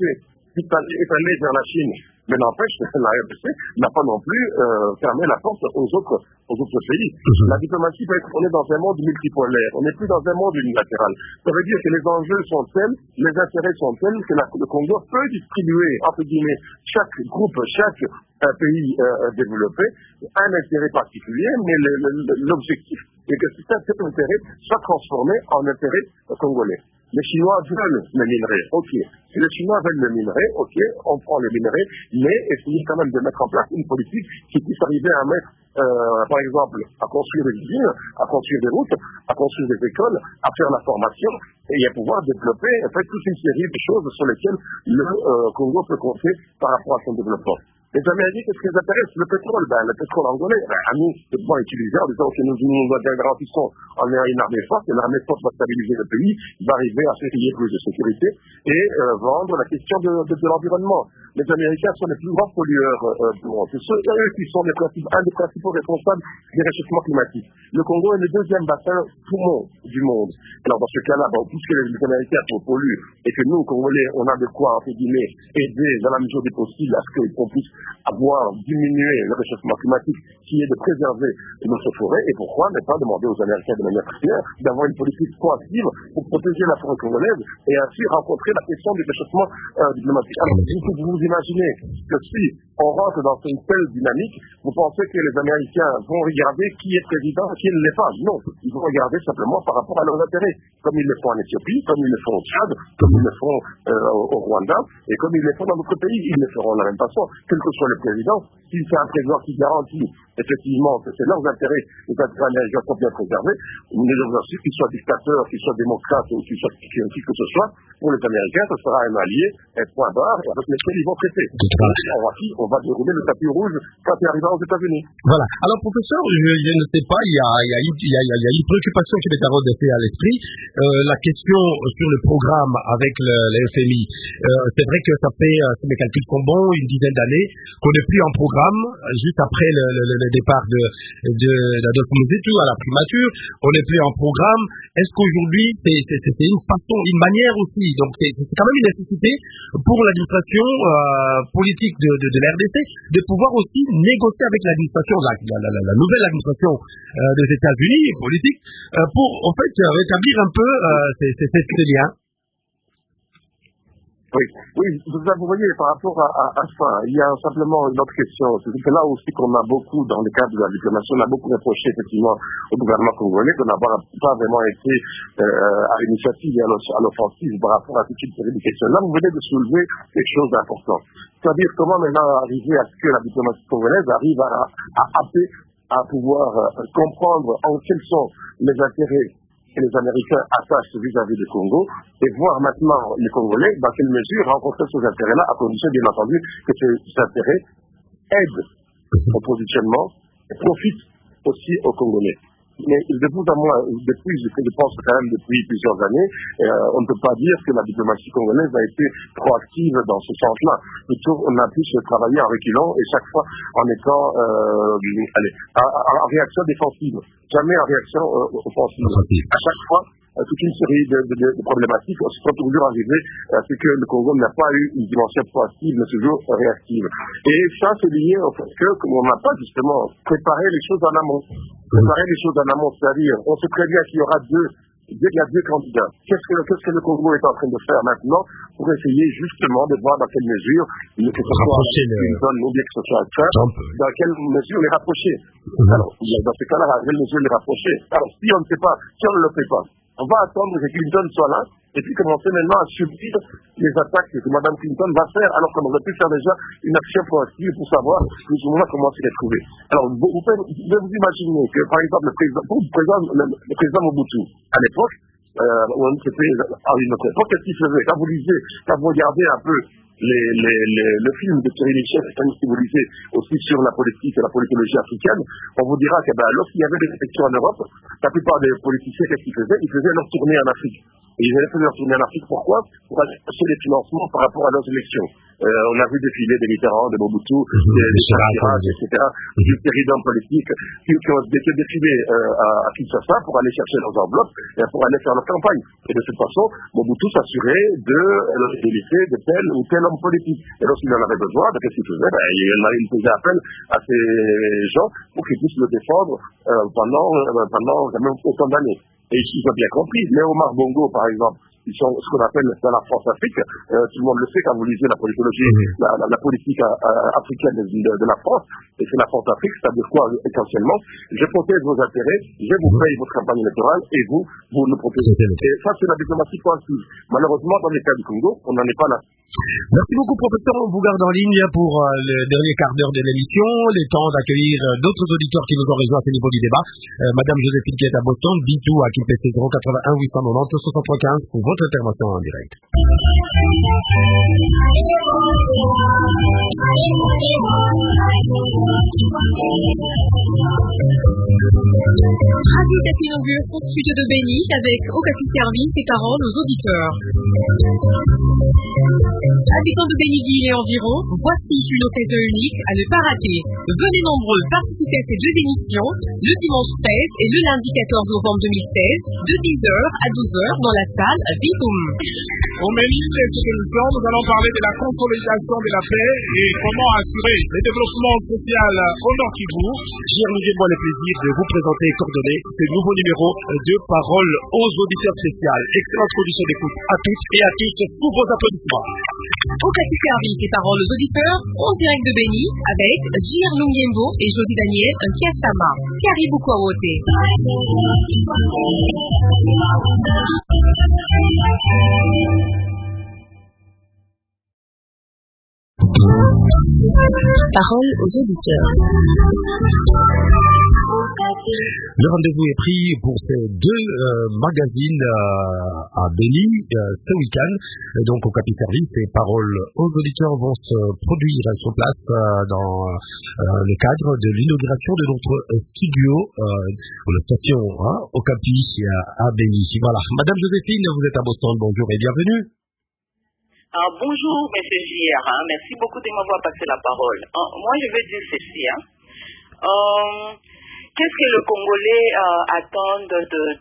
étalé vers la Chine. Mais n'empêche que la RDC n'a pas non plus fermé la porte aux autres pays. La diplomatie peut être, on est dans un monde multipolaire, on n'est plus dans un monde unilatéral. Ça veut dire que les enjeux sont tels, les intérêts sont tels que le Congo peut distribuer, entre guillemets, chaque groupe, chaque pays développé, un intérêt particulier, mais l'objectif est que cet intérêt soit transformé en intérêt congolais. Les Chinois veulent le minerai, ok. Si les Chinois veulent le minerai, ok, on prend le minerai, mais essayez quand même de mettre en place une politique qui puisse arriver à mettre, par exemple, à construire des usines, à construire des routes, à construire des écoles, à faire la formation, et à pouvoir développer en fait toute une série de choses sur lesquelles le Congo peut compter par rapport à son développement. Les Américains, qu'est-ce qui les intéresse? Le pétrole. Le pétrole angolais, à nous, c'est bon utiliser en disant que nous garantissons en ayant une armée forte, et l'armée forte va stabiliser le pays, va arriver à faire plus de sécurité et vendre la question de l'environnement. Les Américains sont les plus grands pollueurs du monde. C'est eux qui sont un des principaux responsables des réchauffements climatiques. Le Congo est le deuxième bassin poumon du monde. Alors dans ce cas-là, puisque les Américains polluent et que nous, Congolais, on a de quoi, entre guillemets, aider dans la mesure du possible à ce qu'on puisse avoir diminué le réchauffement climatique, qui est de préserver notre forêt, et pourquoi ne pas demander aux Américains de manière claire d'avoir une politique proactive pour protéger la forêt congolaise et ainsi rencontrer la question du réchauffement climatique. Alors, vous imaginez que si on rentre dans une telle dynamique, vous pensez que les Américains vont regarder qui est président, qui ne l'est pas? Non, ils vont regarder simplement par rapport à leurs intérêts, comme ils le font en Éthiopie, comme ils le font au Tchad, comme ils le font au Rwanda, et comme ils le font dans d'autres pays. Ils le feront de la même façon, quel que soit le président. Si c'est un président qui garantit effectivement que c'est leurs intérêts, les intérêts américains sont bien préservés, nous devons aussi qu'ils soient dictateurs, qu'ils soient démocrates ou qu'ils soient qui que ce soit, pour les Américains, ce sera un allié, un point barre, et avec lequel ils vont traiter. On va dérouler le tapis rouge quand il arrivera aux États-Unis. Voilà. Alors, professeur, je ne sais pas, il y a une préoccupation qui m'est à l'esprit. La question sur le programme avec le FMI. C'est vrai que ça fait, si mes calculs sont bons, une dizaine d'années qu'on n'est plus en programme, juste après le départ d'Adolphe Muzitu à la primature. On n'est plus en programme. Est-ce qu'aujourd'hui, c'est une façon, une manière aussi, donc c'est quand même une nécessité pour l'administration politique de l'RDC de pouvoir aussi négocier avec l'administration, la nouvelle administration des États-Unis politique, pour en fait rétablir un peu ces liens. Oui, vous voyez, par rapport à ça, il y a simplement une autre question. C'est que là aussi qu'on a beaucoup, dans le cadre de la diplomatie, on a beaucoup reproché effectivement au gouvernement congolais de n'avoir pas vraiment été à l'initiative et à l'offensive par rapport à toute une série de questions. Là, vous venez de soulever quelque chose d'important. C'est-à-dire comment maintenant arriver à ce que la diplomatie congolaise arrive à pouvoir comprendre en quels sont les intérêts que les Américains attachent vis-à-vis du Congo et voir maintenant les Congolais dans quelle mesure rencontrer ces intérêts-là, à condition bien entendu que ces intérêts aident au positionnement et profitent aussi aux Congolais. Mais de bout en bout, je pense quand même depuis plusieurs années, on ne peut pas dire que la diplomatie congolaise a été proactive dans ce sens-là. Plutôt, on a pu se travailler en reculant et chaque fois en étant en réaction défensive, jamais en réaction offensive. À chaque fois, toute une série de problématiques sont toujours arrivées à ce que le Congo n'a pas eu une dimension proactive, mais toujours réactive. Et ça, c'est lié au fait qu'on n'a pas justement préparé les choses en amont. C'est-à-dire, on sait très bien qu'il y aura il y a deux candidats. Qu'est-ce que le Congo est en train de faire maintenant pour essayer justement de voir dans quelle mesure, que ce soit Clinton ou bien que ce soit Trump, dans quelle mesure les rapprocher. Alors, dans ce cas-là, dans quelle mesure les rapprocher. Alors, si on ne sait pas, si on ne le fait pas, on va attendre que Clinton soit là et puis commencer maintenant à subir les attaques que Mme Clinton va faire, alors qu'on aurait pu faire déjà une action proactive pour savoir plus ou moins comment s'y retrouver. Alors, vous pouvez vous imaginer que, par exemple, le président Mobutu, à l'époque, c'était à une autre époque, qu'est-ce qu'il faisait? Quand vous regardez un peu le film de Thierry Michel, qui vous lisez aussi sur la politique et la politologie africaine, on vous dira que lorsqu'il y avait des élections en Europe, la plupart des politiciens, qu'est-ce qu'ils faisaient? Ils faisaient leur tournée en Afrique. Et ils allaient se retourner en Afrique. Pourquoi? Pour aller chercher les financements par rapport à leurs élections. On a vu défiler des Mitterrand, des Mobutu, des Chirac, etc., des d'hommes politiques qui ont défilé à Kinshasa pour aller chercher leurs enveloppes et pour aller faire leur campagne. Et de toute façon, Mobutu s'assurait de l'habilité de tel ou tel homme politique. Et lorsqu'il en avait besoin, qu'est-ce qu'il faisait? Il faisait appel à ces gens pour qu'ils puissent le défendre pendant quand même autant d'années. Et ils ont bien compris. Léomar Bongo, par exemple, ils sont ce qu'on appelle dans la France-Afrique. Tout le monde le sait quand vous lisez la politologie, la politique africaine de la France. Et c'est la France-Afrique, c'est-à-dire quoi essentiellement? Je protège vos intérêts, je vous paye votre campagne électorale et vous nous protégez. Et ça, c'est la diplomatie proactive. Malheureusement, dans les cas du Congo, on n'en est pas là. Merci beaucoup, professeur. On vous garde en ligne pour le dernier quart d'heure de l'émission, le temps d'accueillir d'autres auditeurs qui nous ont rejoints à ce niveau du débat. Madame Joséphine qui est à Boston, dites-tout à KPC 081 890 75 pour votre intervention en direct. Radio Okapi inaugure son studio de Béni avec Okapi Service et paroles aux auditeurs. Habitants de Béniville et environ, voici une occasion unique à ne pas rater. Venez nombreux participer à ces deux émissions, le dimanche 16 et le lundi 14 novembre 2016, de 10h à 12h dans la salle Biboum. Au menu de cette émission, nous allons parler de la consolidation de la paix et comment assurer le développement social au Nord Kivu. J'ai moi le plaisir de vous présenter et coordonner ce nouveau numéro de Parole aux auditeurs spéciales. Excellente condition d'écoute à toutes et à tous sous vos applaudissements. Okapi Service et paroles aux auditeurs en direct de Béni avec J.R. Lungembo et Jody Daniel Nkiasama. Karibu kwa wote. Parole aux auditeurs. Le rendez-vous est pris pour ces deux magazines à Béni ce week-end. Donc Okapi Service et Paroles aux auditeurs vont se produire sur place dans le cadre de l'inauguration de notre studio pour la station Okapi à Béni. Voilà. Madame Joséphine, vous êtes à Boston. Bonjour et bienvenue. Bonjour, M. J.R. Merci beaucoup de m'avoir passé la parole. Moi, je veux dire ceci. Qu'est-ce que le Congolais attend de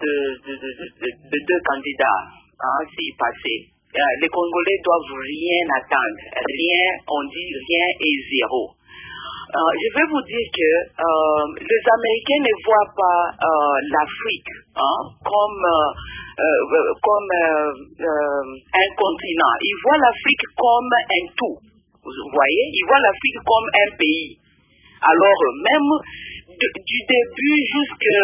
deux candidats s'ils passaient? Les Congolais doivent rien attendre. Rien, on dit rien et zéro. Je vais vous dire que les Américains ne voient pas l'Afrique comme un continent. Ils voient l'Afrique comme un tout. Vous voyez? Ils voient l'Afrique comme un pays. Alors, même du début jusqu'à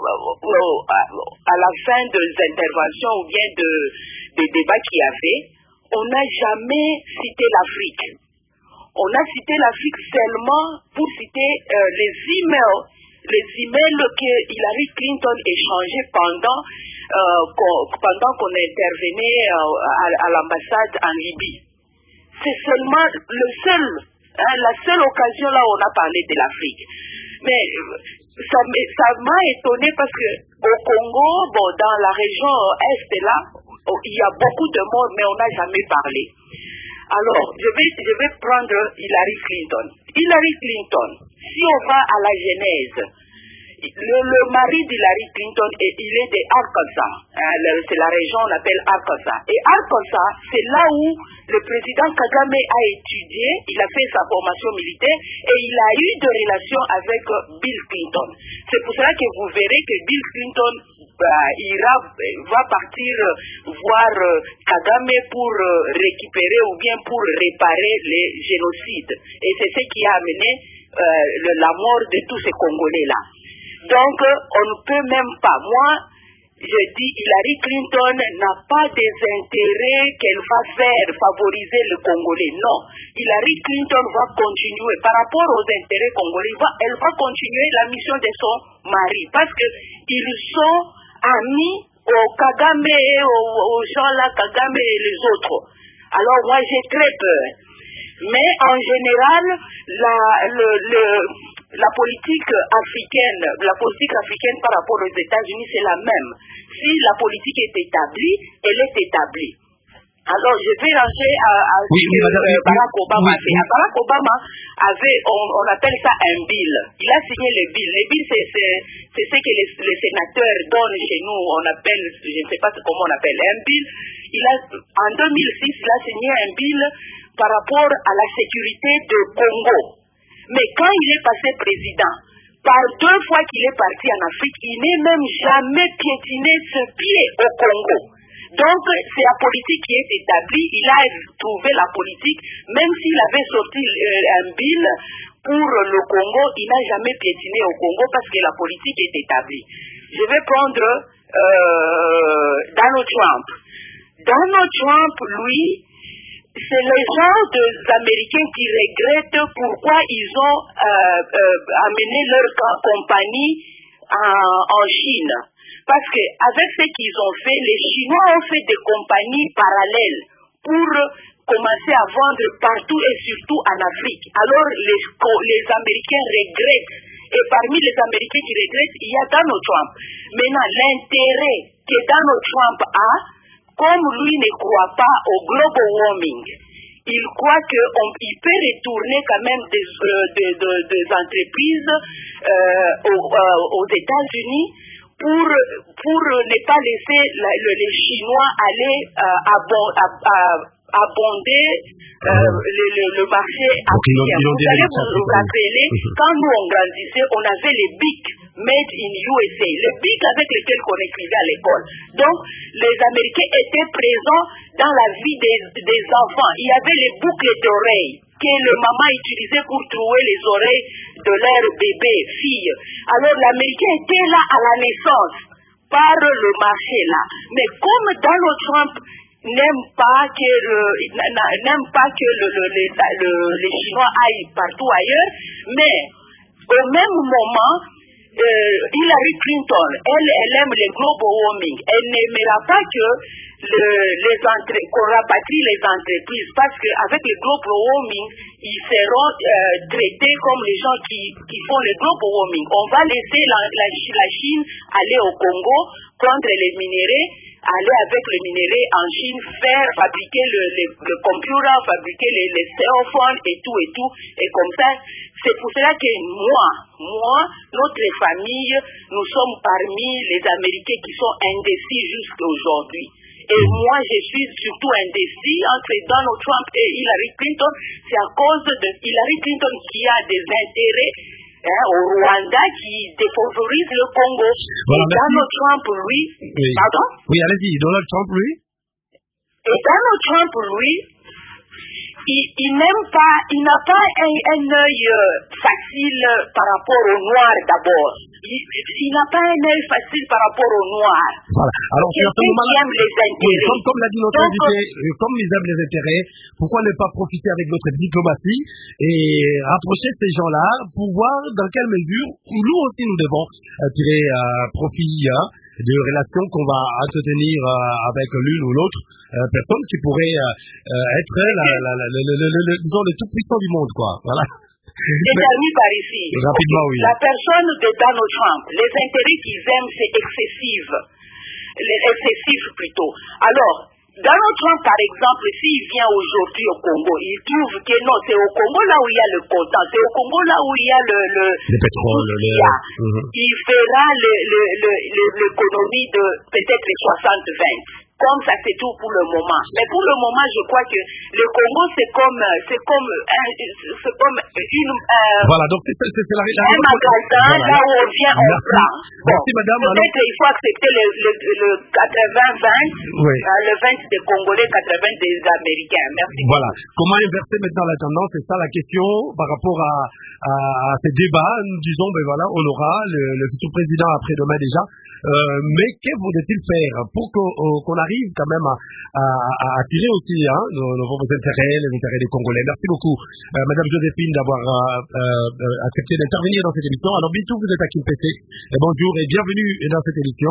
la fin des interventions ou bien des débats qu'il y avait, on n'a jamais cité l'Afrique. On a cité l'Afrique seulement pour citer les emails que Hillary Clinton échangeait pendant qu'on intervenait à l'ambassade en Libye. C'est seulement la seule occasion là où on a parlé de l'Afrique. Mais ça m'a étonné parce que au Congo, dans la région est là, il y a beaucoup de monde, mais on n'a jamais parlé. Alors, je vais prendre Hillary Clinton. Hillary Clinton, si on va à la genèse, le mari d'Hillary Clinton, il est de Arkansas. C'est la région qu'on appelle Arkansas. Et Arkansas, c'est là où le président Kagame a étudié, il a fait sa formation militaire et il a eu des relations avec Bill Clinton. C'est pour cela que vous verrez que Bill Clinton va partir voir Kagame pour récupérer ou bien pour réparer les génocides. Et c'est ce qui a amené la mort de tous ces Congolais-là. Donc, on ne peut même pas. Moi, je dis, Hillary Clinton n'a pas des intérêts qu'elle va faire favoriser le Congolais. Non. Hillary Clinton va continuer. Par rapport aux intérêts congolais, elle va continuer la mission de son mari. Parce qu'ils sont amis au Kagame et aux gens là, Kagame et les autres. Alors, moi, j'ai très peur. Mais en général, la politique africaine par rapport aux États-Unis, c'est la même. Si la politique est établie, elle est établie. Alors, je vais lancer à Barack Obama. Barack Obama avait, on appelle ça un bill. Il a signé le bill. Le bill, c'est ce que les sénateurs donnent chez nous. On appelle, je ne sais pas comment on appelle, un bill. En 2006, il a signé un bill par rapport à la sécurité de Congo. Mais quand il est passé président, par 2 fois qu'il est parti en Afrique, il n'est même jamais piétiné ce pied au Congo. Donc, c'est la politique qui est établie. Il a trouvé la politique, même s'il avait sorti un bill pour le Congo, il n'a jamais piétiné au Congo parce que la politique est établie. Je vais prendre Donald Trump. Donald Trump, lui, c'est le genre d'Américains qui regrettent pourquoi ils ont amené leur compagnie en Chine. Parce qu'avec ce qu'ils ont fait, les Chinois ont fait des compagnies parallèles pour commencer à vendre partout et surtout en Afrique. Alors les Américains regrettent. Et parmi les Américains qui regrettent, il y a Donald Trump. Maintenant, l'intérêt que Donald Trump a, comme lui ne croit pas au global warming, il croit qu'il peut retourner quand même des entreprises aux États-Unis pour ne pas laisser les Chinois aller abonder le marché africain. Vous allez vous rappeler, quand nous on grandissait, on avait les BIC, Made in USA, les BIC avec lesquels on écrivait à l'école. Donc, les Américains étaient présents dans la vie des enfants. Il y avait les boucles d'oreilles que le maman utilisait pour trouver les oreilles de leur bébé, fille. Alors, l'Américain était là à la naissance, par le marché là. Mais comme Donald Trump n'aime pas que les Chinois aillent partout ailleurs, mais au même moment, Hillary Clinton, elle aime le global warming. Elle n'aimera pas qu'on rapatrie les entreprises parce qu'avec le global warming, ils seront traités comme les gens qui font le global warming. On va laisser la Chine aller au Congo, prendre les minéraux, aller avec les minéraux en Chine, fabriquer le computer, fabriquer les téléphones et tout. Et comme ça, c'est pour cela que moi, notre famille, nous sommes parmi les Américains qui sont indécis jusqu'à aujourd'hui. Et moi, je suis surtout indécis entre Donald Trump et Hillary Clinton. C'est à cause de Hillary Clinton qui a des intérêts au Rwanda qui défavorise le Congo. Voilà, et Donald Trump, lui... Oui. Pardon? Oui, allez-y. Donald Trump, lui? Et Donald Trump, lui, il n'aime pas, il n'a pas un œil facile par rapport aux Noirs d'abord. Il n'a pas un œil facile par rapport aux Noirs. Voilà. Alors, c'est à ce moment-là, comme l'a dit notre invité, comme ils aiment les intérêts, pourquoi ne pas profiter avec notre diplomatie et rapprocher ces gens-là pour voir dans quelle mesure nous aussi nous devons tirer profit de relations qu'on va entretenir avec l'une ou l'autre personne qui pourrait être le tout puissant du monde, quoi. Voilà. J'ai terminé par ici. Rapidement, oui. La personne de Donald Trump, les intérêts qu'ils aiment, c'est excessif plutôt. Alors, Donald Trump, par exemple, s'il vient aujourd'hui au Congo, il trouve que non, c'est au Congo là où il y a le coltan, c'est au Congo là où il y a le pétrole. Il fera l'économie de peut-être les 60-20. Comme ça, c'est tout pour le moment. Mais pour le moment, je crois que le Congo, c'est comme une... voilà, donc c'est un magasin, voilà. Là où on vient, on prend. Merci, madame. Peut-être il faut accepter le 80-20, oui. Le 20 des Congolais, 80 des Américains. Merci. Voilà. Comment inverser maintenant la tendance? C'est ça la question par rapport à ces débats. Nous disons, ben voilà, on aura le futur président après-demain déjà. Mais que faudrait-il faire pour qu'on arrive quand même à attirer aussi nos intérêts, les intérêts des Congolais? Merci beaucoup, Madame Joséphine, d'avoir accepté d'intervenir dans cette émission. Alors, Bitou, vous êtes à Kimpese. Bonjour et bienvenue dans cette émission.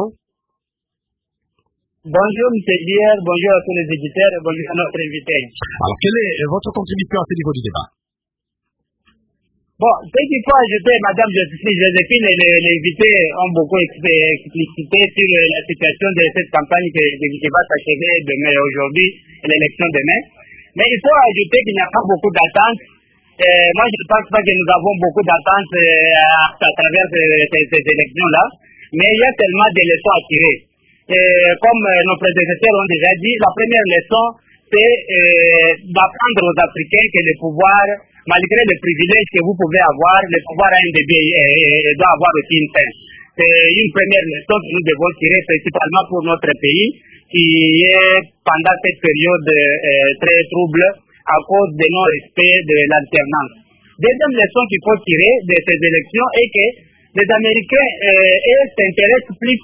Bonjour, M. Bière, bonjour à tous les éditeurs et bonjour à notre invité. Alors, quelle est votre contribution à ce niveau du débat? Bon, ce qu'il faut ajouter, Madame Joséphine et les invités ont beaucoup explicité sur la situation de cette campagne qui va s'achever demain aujourd'hui, l'élection demain. Mais il faut ajouter qu'il n'y a pas beaucoup d'attentes. Moi, je ne pense pas que nous avons beaucoup d'attentes à travers ces élections-là, mais il y a tellement de leçons à tirer. Comme nos prédécesseurs ont déjà dit, la première leçon, c'est d'apprendre aux Africains que le pouvoir, malgré les privilèges que vous pouvez avoir, le pouvoir a un début et doit avoir aussi une fin. C'est une première leçon que nous devons tirer principalement pour notre pays, qui est pendant cette période très trouble à cause de non-respect de l'alternance. Deuxième leçon qu'il faut tirer de ces élections est que les Américains s'intéressent plus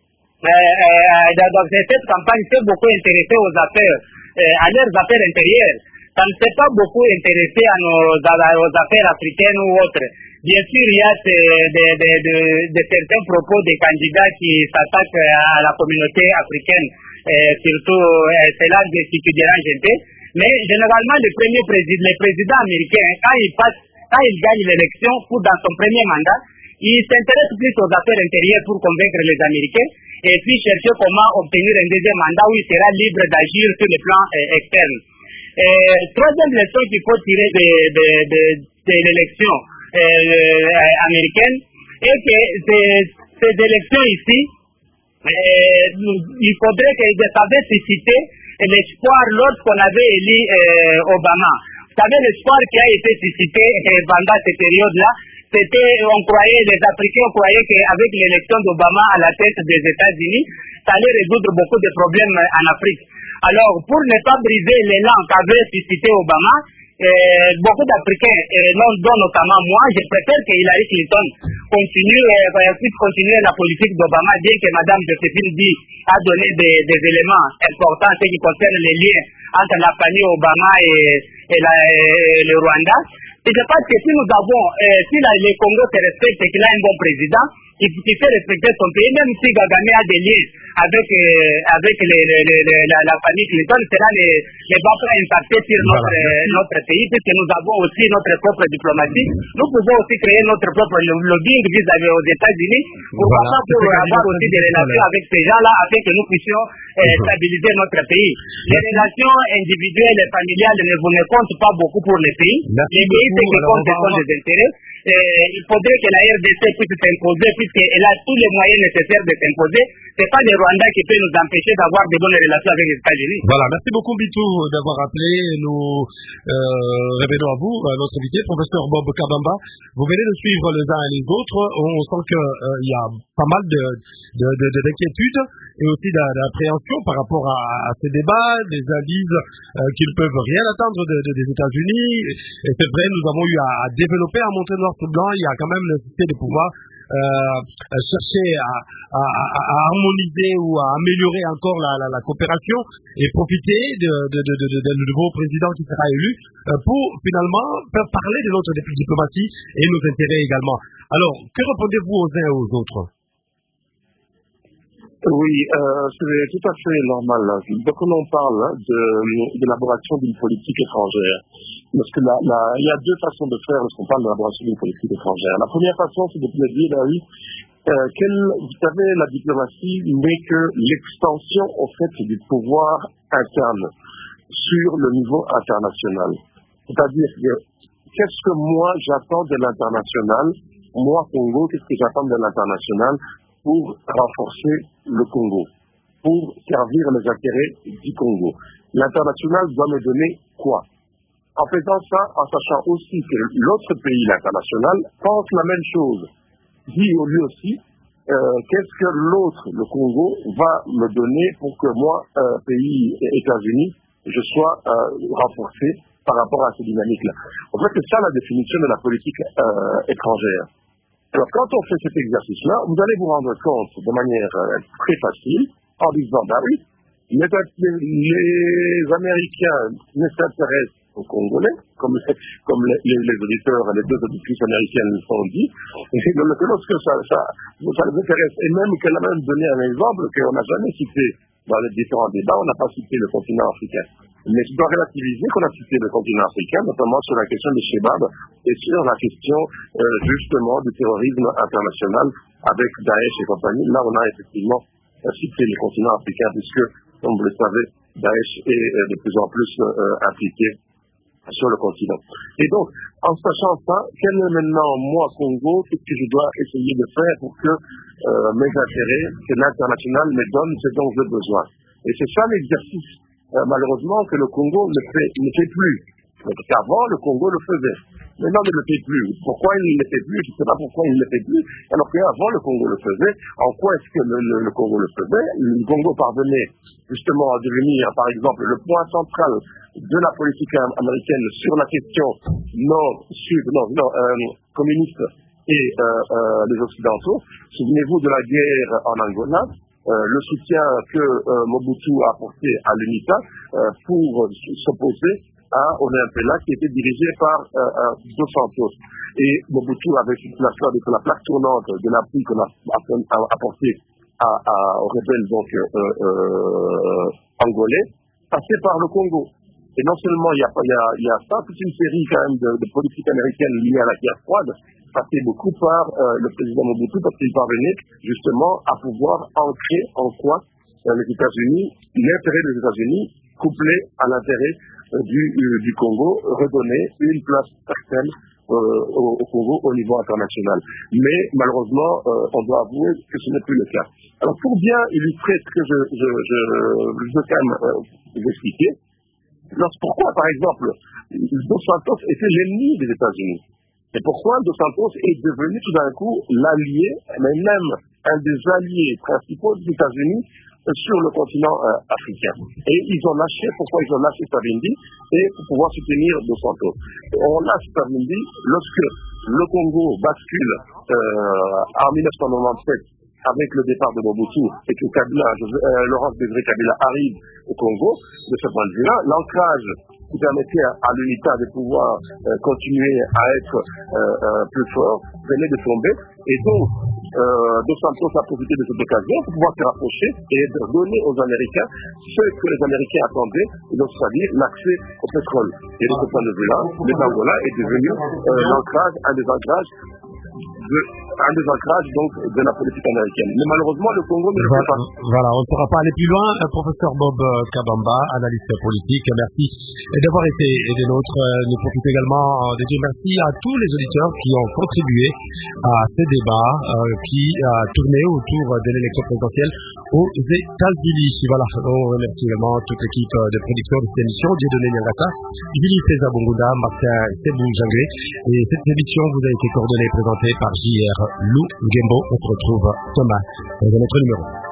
dans cette campagne, s'est beaucoup intéressé aux affaires, à leurs affaires intérieures. Ça ne s'est pas beaucoup intéressé aux affaires africaines ou autres. Bien sûr, il y a de certains propos des candidats qui s'attaquent à la communauté africaine, surtout cela qui dérange un peu. Mais généralement, le président américain, quand il gagne l'élection dans son premier mandat, il s'intéresse plus aux affaires intérieures pour convaincre les Américains et puis chercher comment obtenir un deuxième mandat où il sera libre d'agir sur le plan externe. Troisième leçon qu'il faut tirer de l'élection américaine est que ces élections ici, il faudrait que ça avait suscité l'espoir lorsqu'on avait élu Obama. Vous savez, l'espoir qui a été suscité pendant cette période-là, les Africains croyaient qu'avec l'élection d'Obama à la tête des États-Unis, ça allait résoudre beaucoup de problèmes en Afrique. Alors, pour ne pas briser l'élan qu'avait suscité Obama, beaucoup d'Africains, dont notamment moi, je préfère que Hillary Clinton puisse continuer la politique d'Obama, bien que Mme Joséphine dit a donné des éléments importants en ce qui concerne les liens entre la famille Obama et le Rwanda. Et je pense que si le Congo se respecte et qu'il a un bon président, qui fait respecter son pays, même si Kagame a des liens avec la famille Clinton, cela ne va pas impacter sur notre pays, puisque nous avons aussi notre propre diplomatie. Nous pouvons aussi créer notre propre lobbying vis-à-vis aux États-Unis pour avoir aussi des relations avec ces gens-là afin que nous puissions stabiliser notre pays. Les relations individuelles et familiales ne comptent pas beaucoup pour les pays. Les pays, ce qui compte, ce sont les intérêts. Il faudrait que la RDC puisse s'imposer puisqu'elle a tous les moyens nécessaires de s'imposer. Ce n'est pas le Rwanda qui peut nous empêcher d'avoir de bonnes relations avec les États-Unis. Voilà, merci beaucoup Bitou d'avoir appelé. Nous revenons à vous, notre invité, professeur Bob Kabamba. Vous venez de suivre les uns et les autres. On sent qu'il y a pas mal d'inquiétudes et aussi d'appréhension par rapport à ces débats, des indices qu'ils ne peuvent rien attendre des États-Unis. Et c'est vrai, nous avons eu à développer, à montrer noir sur blanc. Il y a quand même nécessité de pouvoir chercher à harmoniser ou à améliorer encore la coopération et profiter du nouveau président qui sera élu pour finalement faire parler de notre diplomatie et nos intérêts également. Alors, que répondez-vous aux uns et aux autres? Oui, c'est tout à fait normal. Donc, on parle d'élaboration d'une politique étrangère. Parce que il y a deux façons de faire lorsqu'on parle d'élaboration d'une politique étrangère. La première façon, c'est de dire, vous savez, la diplomatie n'est que l'extension, au fait, du pouvoir interne sur le niveau international. C'est-à-dire que, qu'est-ce que moi j'attends de l'international? Moi, Congo, qu'est-ce que j'attends de l'international pour renforcer le Congo, pour servir les intérêts du Congo? L'international doit me donner quoi? En faisant ça, en sachant aussi que l'autre pays, l'international, pense la même chose, dit lui aussi, qu'est-ce que l'autre, le Congo, va me donner pour que moi, pays États-Unis, je sois renforcé par rapport à ces dynamiques-là. En fait, c'est ça la définition de la politique étrangère. Alors, quand on fait cet exercice-là, vous allez vous rendre compte de manière très facile, en disant, oui, les Américains ne s'intéressent aux Congolais, comme les auditeurs, les deux auditrices américaines le sont dit, et que lorsque ça les intéresse, et même qu'elle a même donné un exemple qu'on n'a jamais cité dans les différents débats, on n'a pas cité le continent africain. Mais je dois relativiser qu'on a cité le continent africain, notamment sur la question de Shebab et sur la question justement du terrorisme international avec Daesh et compagnie. Là, on a effectivement cité le continent africain puisque, comme vous le savez, Daesh est de plus en plus impliqué sur le continent. Et donc, en sachant ça, quel est maintenant, moi, Congo, qu'est-ce que je dois essayer de faire pour que mes intérêts, que l'international me donne ce dont j'ai besoin. Et c'est ça l'exercice, malheureusement, que le Congo ne fait plus. Parce qu'avant, le Congo le faisait. Maintenant, il ne le fait plus. Pourquoi il ne le fait plus? Je ne sais pas pourquoi il ne le fait plus. Alors qu'avant, le Congo le faisait. En quoi est-ce que le Congo le faisait? Le Congo parvenait justement à devenir, par exemple, le point central de la politique américaine sur la question communiste et les Occidentaux. Souvenez-vous de la guerre en Angola, le soutien que Mobutu a apporté à l'UNITA pour s'opposer à Olympia, qui était dirigé par Dos Santos. Et Mobutu avait la plaque tournante de l'appui qu'on a apporté aux rebelles angolais, passé par le Congo. Et non seulement il y a ça, toute une série quand même de politiques américaines liées à la guerre froide, passé beaucoup par le président Mobutu, parce qu'il parvenait justement à pouvoir ancrer en quoi les États-Unis, l'intérêt des États-Unis, couplé à l'intérêt du Congo, redonner une place certaine au Congo au niveau international. Mais malheureusement, on doit avouer que ce n'est plus le cas. Alors pour bien illustrer ce que je veux quand même vous expliquer, pourquoi par exemple Dos Santos était l'ennemi des États-Unis et pourquoi Dos Santos est devenu tout d'un coup l'allié, mais même un des alliés principaux des États-Unis sur le continent africain. Et pourquoi ils ont lâché Savimbi et pour pouvoir soutenir Dos Santos. On lâche Savimbi lorsque le Congo bascule en 1997 avec le départ de Mobutu et que Laurent Désiré Kabila arrive au Congo. De ce point de vue-là, l'ancrage qui permettait à l'UNITA de pouvoir continuer à être plus fort venait de tomber. Et donc, Dos Santos a profité de cette occasion pour pouvoir se rapprocher et donner aux Américains ce que les Américains attendaient, c'est-à-dire l'accès au pétrole. Et de ce point de vue-là, l'Angola est devenu un des ancrages donc de la politique américaine. Mais malheureusement, le Congo ne le fait pas. Voilà, on ne saura pas aller plus loin. Professeur Bob Kabamba, analyste politique, merci d'avoir été des nôtres. Nous profitons également de dire merci à tous les auditeurs qui ont contribué à ces débats qui a tourné autour de l'élection présidentielle aux États-Unis. Voilà, on remercie également toute l'équipe de production de cette émission, Dieudonné Nyangassa, Julie César Bongunda, Martin Sebou-Jangré. Et cette émission vous a été coordonnée et présentée par J.R. Lou Gembo. On se retrouve demain dans un autre numéro.